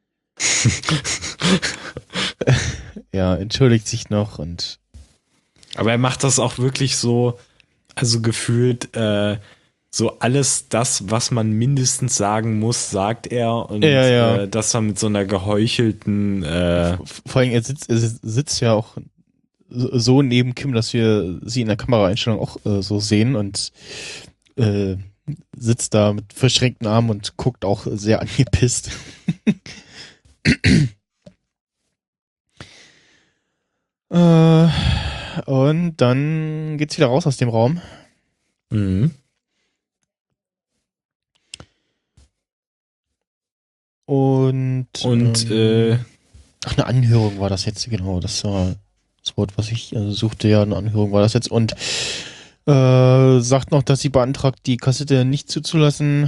Speaker 2: ja, entschuldigt sich noch und
Speaker 3: aber er macht das auch wirklich so, also gefühlt äh, so alles das, was man mindestens sagen muss, sagt er und
Speaker 2: ja, ja.
Speaker 3: Äh, das dann mit so einer geheuchelten äh,
Speaker 2: vor allem er sitzt, er sitzt ja auch so neben Kim, dass wir sie in der Kameraeinstellung auch äh, so sehen und äh, sitzt da mit verschränkten Armen und guckt auch sehr angepisst. äh, und dann geht's wieder raus aus dem Raum.
Speaker 3: Mhm.
Speaker 2: Und,
Speaker 3: Und
Speaker 2: ähm,
Speaker 3: äh,
Speaker 2: ach, eine Anhörung war das jetzt, genau. Das war das Wort, was ich also suchte. Ja, eine Anhörung war das jetzt. Und äh, sagt noch, dass sie beantragt, die Kassette nicht zuzulassen.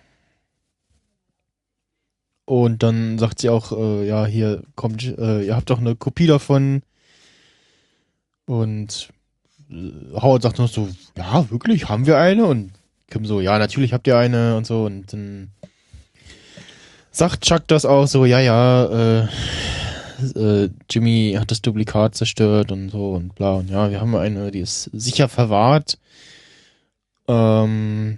Speaker 2: Und dann sagt sie auch, äh, ja, hier kommt, äh, ihr habt doch eine Kopie davon. Und äh, Howard sagt noch so, ja, wirklich, haben wir eine? Und Kim so, ja, natürlich habt ihr eine und so. Und dann sagt Chuck das auch so, ja, ja, äh, äh, Jimmy hat das Duplikat zerstört und so und bla. Und ja, wir haben eine, die ist sicher verwahrt. Ähm,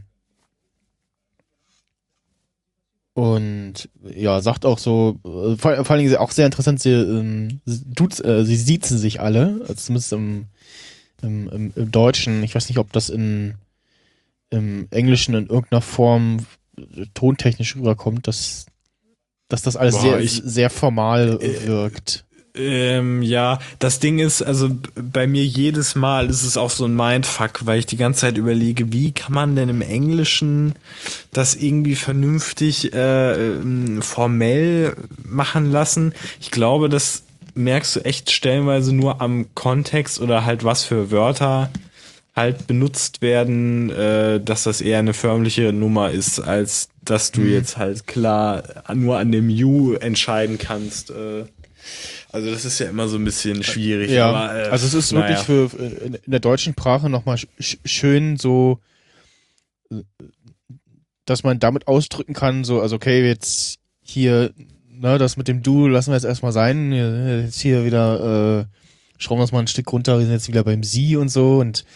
Speaker 2: und ja, sagt auch so, äh, vor, vor allen Dingen auch sehr interessant, sie, ähm, sie, duzt, äh, sie siezen sich alle, also zumindest im, im, im, im Deutschen. Ich weiß nicht, ob das in im Englischen in irgendeiner Form äh, tontechnisch rüberkommt, dass dass das alles
Speaker 3: Boah,
Speaker 2: sehr,
Speaker 3: ich-
Speaker 2: sehr formal
Speaker 3: äh,
Speaker 2: wirkt.
Speaker 3: Ähm, ja, das Ding ist, also b- bei mir jedes Mal ist es auch so ein Mindfuck, weil ich die ganze Zeit überlege, wie kann man denn im Englischen das irgendwie vernünftig äh, ähm, formell machen lassen? Ich glaube, das merkst du echt stellenweise nur am Kontext oder halt was für Wörter halt benutzt werden, äh, dass das eher eine förmliche Nummer ist, als dass du
Speaker 2: Mhm.
Speaker 3: jetzt halt klar nur an dem You entscheiden kannst. Äh, also das ist ja immer so ein bisschen schwierig.
Speaker 2: Ja,
Speaker 3: aber, äh,
Speaker 2: also es ist
Speaker 3: naja.
Speaker 2: wirklich für in in der deutschen Sprache nochmal sch schön so, äh, dass man damit ausdrücken kann, so, also okay, jetzt hier, ne, das mit dem Du lassen wir jetzt erstmal sein, jetzt hier wieder, äh, schrauben wir es mal ein Stück runter, wir sind jetzt wieder beim Sie und so und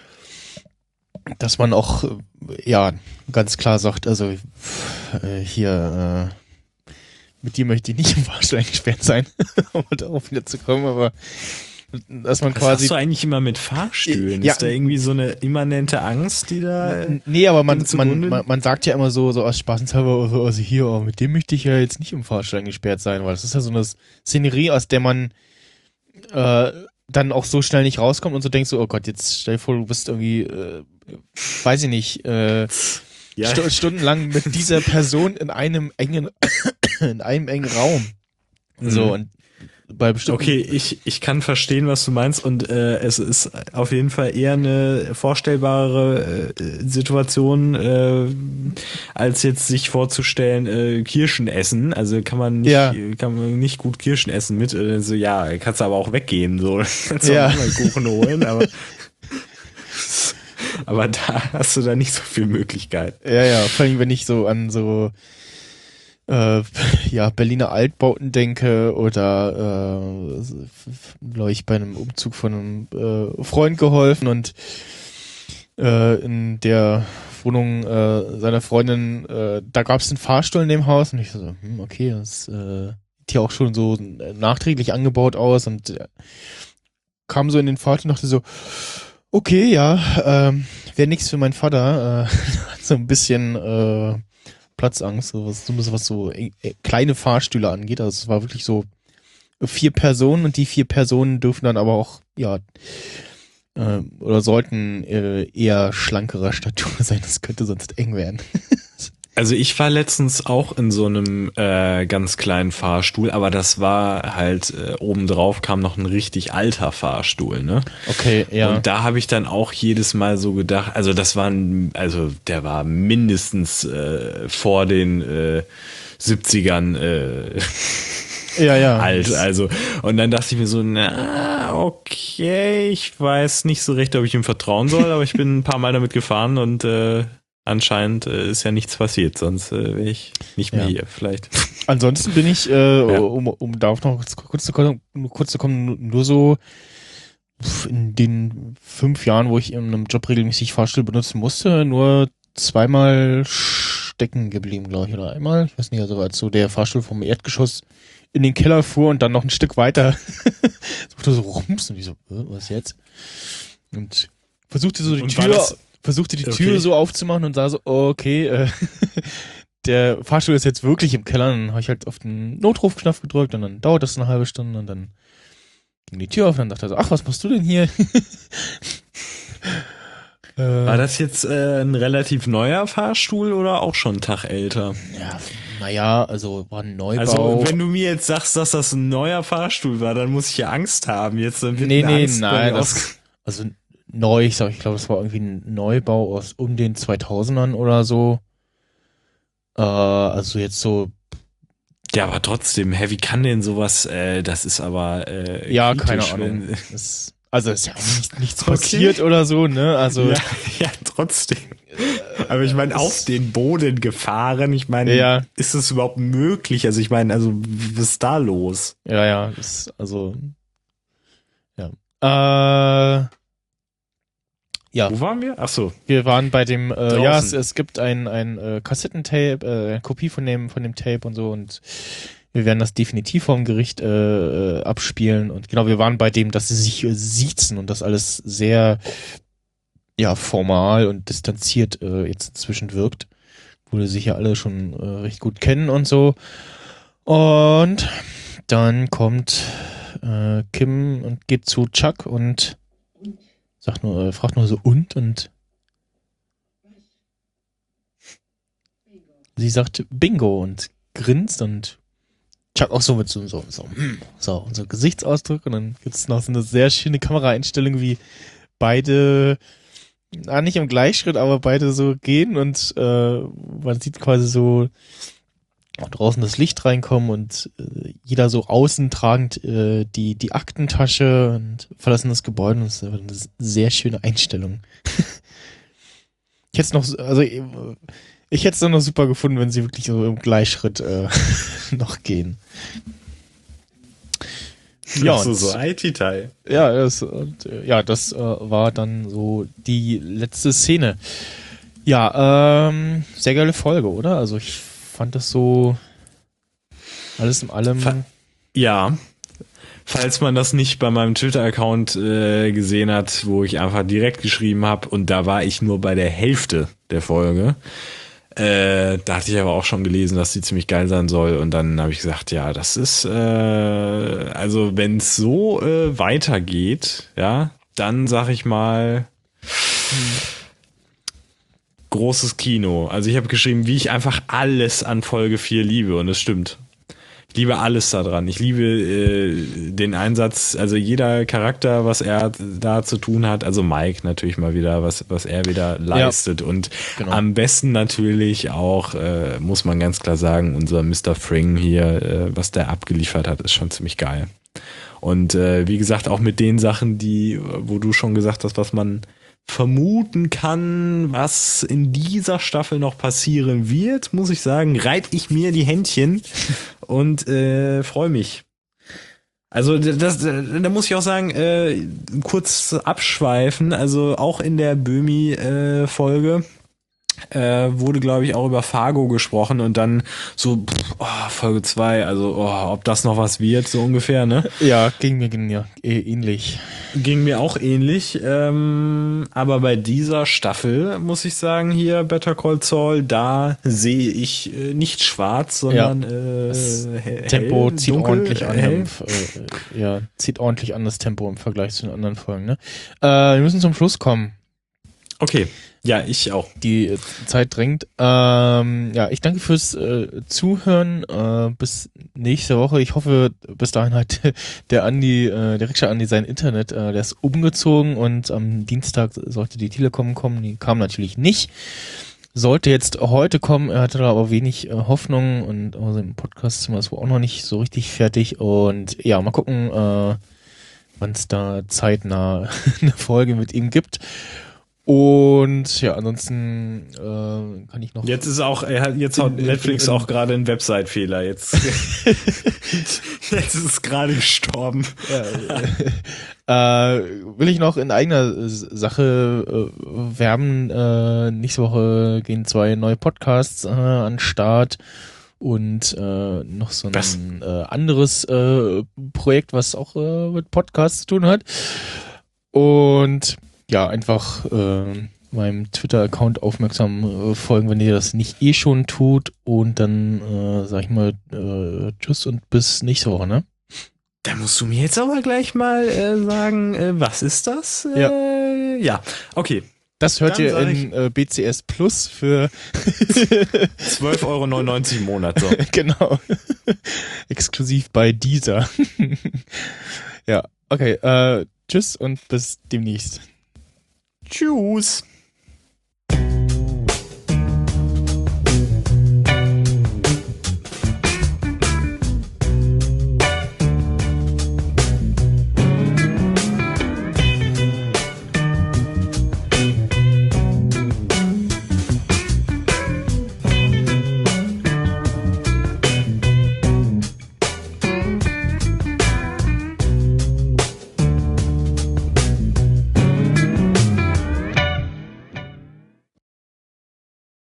Speaker 2: dass man auch, äh, ja, ganz klar sagt, also äh, hier, äh, mit dir möchte ich nicht im Fahrstuhl eingesperrt sein, um darauf wieder zu kommen, aber dass man
Speaker 3: Was
Speaker 2: quasi...
Speaker 3: hast du eigentlich immer mit Fahrstühlen?
Speaker 2: Ja.
Speaker 3: Ist da irgendwie so eine immanente Angst, die da...
Speaker 2: N- Nee, aber man,
Speaker 3: dem zugrunde
Speaker 2: man, man, man sagt ja immer so, so aus Spaßenshalber, so, also hier, oh, mit dem möchte ich ja jetzt nicht im Fahrstuhl eingesperrt sein, weil das ist ja so eine Szenerie, aus der man äh, dann auch so schnell nicht rauskommt und so denkst so, oh Gott, jetzt stell dir vor, du bist irgendwie, äh, weiß ich nicht, äh,
Speaker 3: Ja.
Speaker 2: stu stundenlang mit dieser Person in einem engen, in einem engen Raum. So,
Speaker 3: Mhm.
Speaker 2: und bei bestimmten...
Speaker 3: Okay, ich, ich kann verstehen, was du meinst und äh, es ist auf jeden Fall eher eine vorstellbare äh, Situation, äh, als jetzt sich vorzustellen, äh, Kirschen essen. Also kann man nicht,
Speaker 2: Ja.
Speaker 3: kann man nicht gut Kirschen essen mit. Äh, so ja, kannst du aber auch weggehen, so kannst du
Speaker 2: Ja.
Speaker 3: auch mal Kuchen holen, aber aber da hast du da nicht so viel Möglichkeit.
Speaker 2: Ja, ja, vor allem, wenn ich so an so äh, ja, Berliner Altbauten denke oder äh, glaube ich bei einem Umzug von einem äh, Freund geholfen und äh, in der Wohnung äh, seiner Freundin, äh, da gab es einen Fahrstuhl in dem Haus und ich so, hm, okay, das äh, sieht ja auch schon so nachträglich angebaut aus und äh, kam so in den Fahrstuhl und dachte so, okay, ja, ähm, wäre nichts für meinen Vater, äh, so ein bisschen äh, Platzangst, so was, so was so äh, kleine Fahrstühle angeht. Also es war wirklich so vier Personen und die vier Personen dürfen dann aber auch, ja, äh, oder sollten äh, eher schlankerer Statur sein. Das könnte sonst eng werden.
Speaker 3: Also ich war letztens auch in so einem äh, ganz kleinen Fahrstuhl, aber das war halt äh, obendrauf kam noch ein richtig alter Fahrstuhl, ne?
Speaker 2: Okay, ja.
Speaker 3: Und da habe ich dann auch jedes Mal so gedacht, also das war ein, also der war mindestens äh, vor den äh, siebzigern äh,
Speaker 2: ja, ja.
Speaker 3: alt, also und dann dachte ich mir so, na okay, ich weiß nicht so recht, ob ich ihm vertrauen soll, aber ich bin ein paar Mal damit gefahren und äh, anscheinend äh, ist ja nichts passiert, sonst äh, wäre ich nicht mehr
Speaker 2: Ja.
Speaker 3: hier, vielleicht.
Speaker 2: Ansonsten bin ich, äh, um, um darauf noch kurz, kurz, zu kommen, kurz zu kommen, nur so in den fünf Jahren, wo ich in einem Job regelmäßig Fahrstuhl benutzen musste, nur zweimal stecken geblieben, glaube ich, oder einmal. Ich weiß nicht, also als so der Fahrstuhl vom Erdgeschoss in den Keller fuhr und dann noch ein Stück weiter so, so rums und ich so, äh, was jetzt? Und versuchte so die
Speaker 3: Und war
Speaker 2: Tür,
Speaker 3: das-
Speaker 2: versuchte die
Speaker 3: Okay.
Speaker 2: Tür so aufzumachen und sah so, oh, okay, äh, der Fahrstuhl ist jetzt wirklich im Keller. Dann habe ich halt auf den Notrufknopf gedrückt und dann dauert das eine halbe Stunde und dann ging die Tür auf und dann dachte er so, ach, was machst du denn hier?
Speaker 3: War
Speaker 2: äh,
Speaker 3: das jetzt äh, ein relativ neuer Fahrstuhl oder auch schon einen Tag älter?
Speaker 2: ja, naja, also war ein Neubau.
Speaker 3: Also, wenn du mir jetzt sagst, dass das ein neuer Fahrstuhl war, dann muss ich ja Angst haben. Jetzt wird
Speaker 2: nee,
Speaker 3: eine
Speaker 2: nee,
Speaker 3: Angst bei
Speaker 2: nein,
Speaker 3: mir
Speaker 2: das,
Speaker 3: aus-
Speaker 2: also neu, ich sag, ich glaube, das war irgendwie ein Neubau aus um den zweitausendern oder so. Äh, also jetzt so,
Speaker 3: Ja, aber trotzdem, hä, wie kann denn sowas, äh, das ist aber äh,
Speaker 2: ja,
Speaker 3: kritisch,
Speaker 2: keine Ahnung.
Speaker 3: wenn-
Speaker 2: Das, also ist ja auch nicht, nichts
Speaker 3: Okay.
Speaker 2: passiert oder so, ne? Also
Speaker 3: Ja, ja, trotzdem. Aber ich meine, auf den Boden gefahren, ich meine,
Speaker 2: Ja.
Speaker 3: ist es überhaupt möglich? Also ich meine, also was ist da los?
Speaker 2: ja, ja, das, also ja. Äh, ja,
Speaker 3: Wo waren wir? Ach so.
Speaker 2: wir waren bei dem, äh,
Speaker 3: Draußen.
Speaker 2: ja, es, es gibt ein, ein äh, Kassettentape, äh, eine Kopie von dem, von dem Tape und so und wir werden das definitiv vom Gericht äh, äh, abspielen und genau, wir waren bei dem, dass sie sich äh, siezen und das alles sehr, ja, formal und distanziert äh, jetzt inzwischen wirkt, wo sie sich ja alle schon äh, recht gut kennen und so. Und dann kommt äh, Kim und geht zu Chuck und sagt nur, äh, fragt nur so und und sie sagt Bingo und grinst und Chuck auch so mit so so so, hm, so, und so Gesichtsausdruck und dann gibt's noch so eine sehr schöne Kameraeinstellung, wie beide, ah, nicht im Gleichschritt, aber beide so gehen und äh, man sieht quasi so auch draußen das Licht reinkommen und äh, jeder so außen tragend äh, die die Aktentasche und verlassen das Gebäude und das ist einfach eine sehr schöne Einstellung. Ich hätte es noch, so- also äh, ich hätte es dann noch super gefunden, wenn sie wirklich so im Gleichschritt äh, noch gehen. Ja,
Speaker 3: Ach so,
Speaker 2: und-
Speaker 3: so ein Detail.
Speaker 2: Ja, das, und, äh, ja, das äh, war dann so die letzte Szene. Ja, ähm, sehr geile Folge, oder? Also ich fand das so alles in allem.
Speaker 3: Fa- Ja. Falls man das nicht bei meinem Twitter-Account äh, gesehen hat, wo ich einfach direkt geschrieben habe und da war ich nur bei der Hälfte der Folge. Äh, da hatte ich aber auch schon gelesen, dass die ziemlich geil sein soll und dann habe ich gesagt, ja, das ist äh, also wenn es so äh, weitergeht, ja, dann sag ich mal großes Kino. Also ich habe geschrieben, wie ich einfach alles an Folge vier liebe und es stimmt. Ich liebe alles daran. Ich liebe äh, den Einsatz, also jeder Charakter, was er da zu tun hat, also Mike natürlich mal wieder, was, was er wieder leistet und
Speaker 2: genau.
Speaker 3: am besten natürlich auch, äh, muss man ganz klar sagen, unser Mister Fring hier, äh, was der abgeliefert hat, ist schon ziemlich geil. Und äh, wie gesagt, auch mit den Sachen, die, wo du schon gesagt hast, was man vermuten kann, was in dieser Staffel noch passieren wird, muss ich sagen, reit ich mir die Händchen und äh, freue mich. Also das, da muss ich auch sagen, äh, kurz abschweifen, also auch in der Böhmi-Folge äh, wurde, glaube ich, auch über Fargo gesprochen und dann so, pff, oh, Folge zwei, also oh, ob das noch was wird, so ungefähr, ne?
Speaker 2: Ja, ging mir ging ja eh ähnlich.
Speaker 3: Ging mir auch ähnlich, ähm, aber bei dieser Staffel muss ich sagen, hier Better Call Saul, da sehe ich äh, nicht schwarz, sondern äh,
Speaker 2: Das
Speaker 3: hell,
Speaker 2: Tempo zieht
Speaker 3: dunkel,
Speaker 2: ordentlich an.
Speaker 3: hell.
Speaker 2: Im, äh, ja, zieht ordentlich an das Tempo im Vergleich zu den anderen Folgen. Ne? Äh, wir müssen zum Schluss kommen.
Speaker 3: Okay, ja, ich auch.
Speaker 2: Die äh, Zeit drängt. Ähm, ja, ich danke fürs äh, Zuhören. Äh, bis nächste Woche. Ich hoffe, bis dahin hat der Andi, äh, der Rikscha Andi sein Internet, äh, der ist umgezogen und am Dienstag sollte die Telekom kommen. Die kam natürlich nicht. Sollte jetzt heute kommen, er hatte da aber wenig äh, Hoffnung und also im Podcast-Zimmer ist wohl auch noch nicht so richtig fertig. Und ja, mal gucken, äh, wann es da zeitnah eine Folge mit ihm gibt. Und ja, ansonsten äh, kann ich noch.
Speaker 3: Jetzt ist auch, er hat, jetzt hat
Speaker 2: In- in-
Speaker 3: Netflix
Speaker 2: in-
Speaker 3: auch gerade einen Website-Fehler. Jetzt, jetzt ist es gerade gestorben.
Speaker 2: Ja, äh, will ich noch in eigener Sache äh, werben. Äh, nächste Woche gehen zwei neue Podcasts äh, an den Start und äh, noch so ein
Speaker 3: Was?
Speaker 2: äh, anderes äh, Projekt, was auch äh, mit Podcasts zu tun hat. Und ja, einfach äh, meinem Twitter-Account aufmerksam äh, folgen, wenn ihr das nicht eh schon tut. Und dann, äh, sag ich mal, äh, tschüss und bis nächste Woche, ne?
Speaker 3: Da musst du mir jetzt aber gleich mal äh, sagen, äh, was ist das? Äh,
Speaker 2: Ja.
Speaker 3: Ja, okay.
Speaker 2: Das hört
Speaker 3: Dann
Speaker 2: ihr
Speaker 3: sag
Speaker 2: in äh, B C S Plus für
Speaker 3: zwölf Euro neunundneunzig im Monat. So.
Speaker 2: genau. Exklusiv bei dieser. Ja, okay. Äh, tschüss und bis demnächst.
Speaker 3: Tschüss.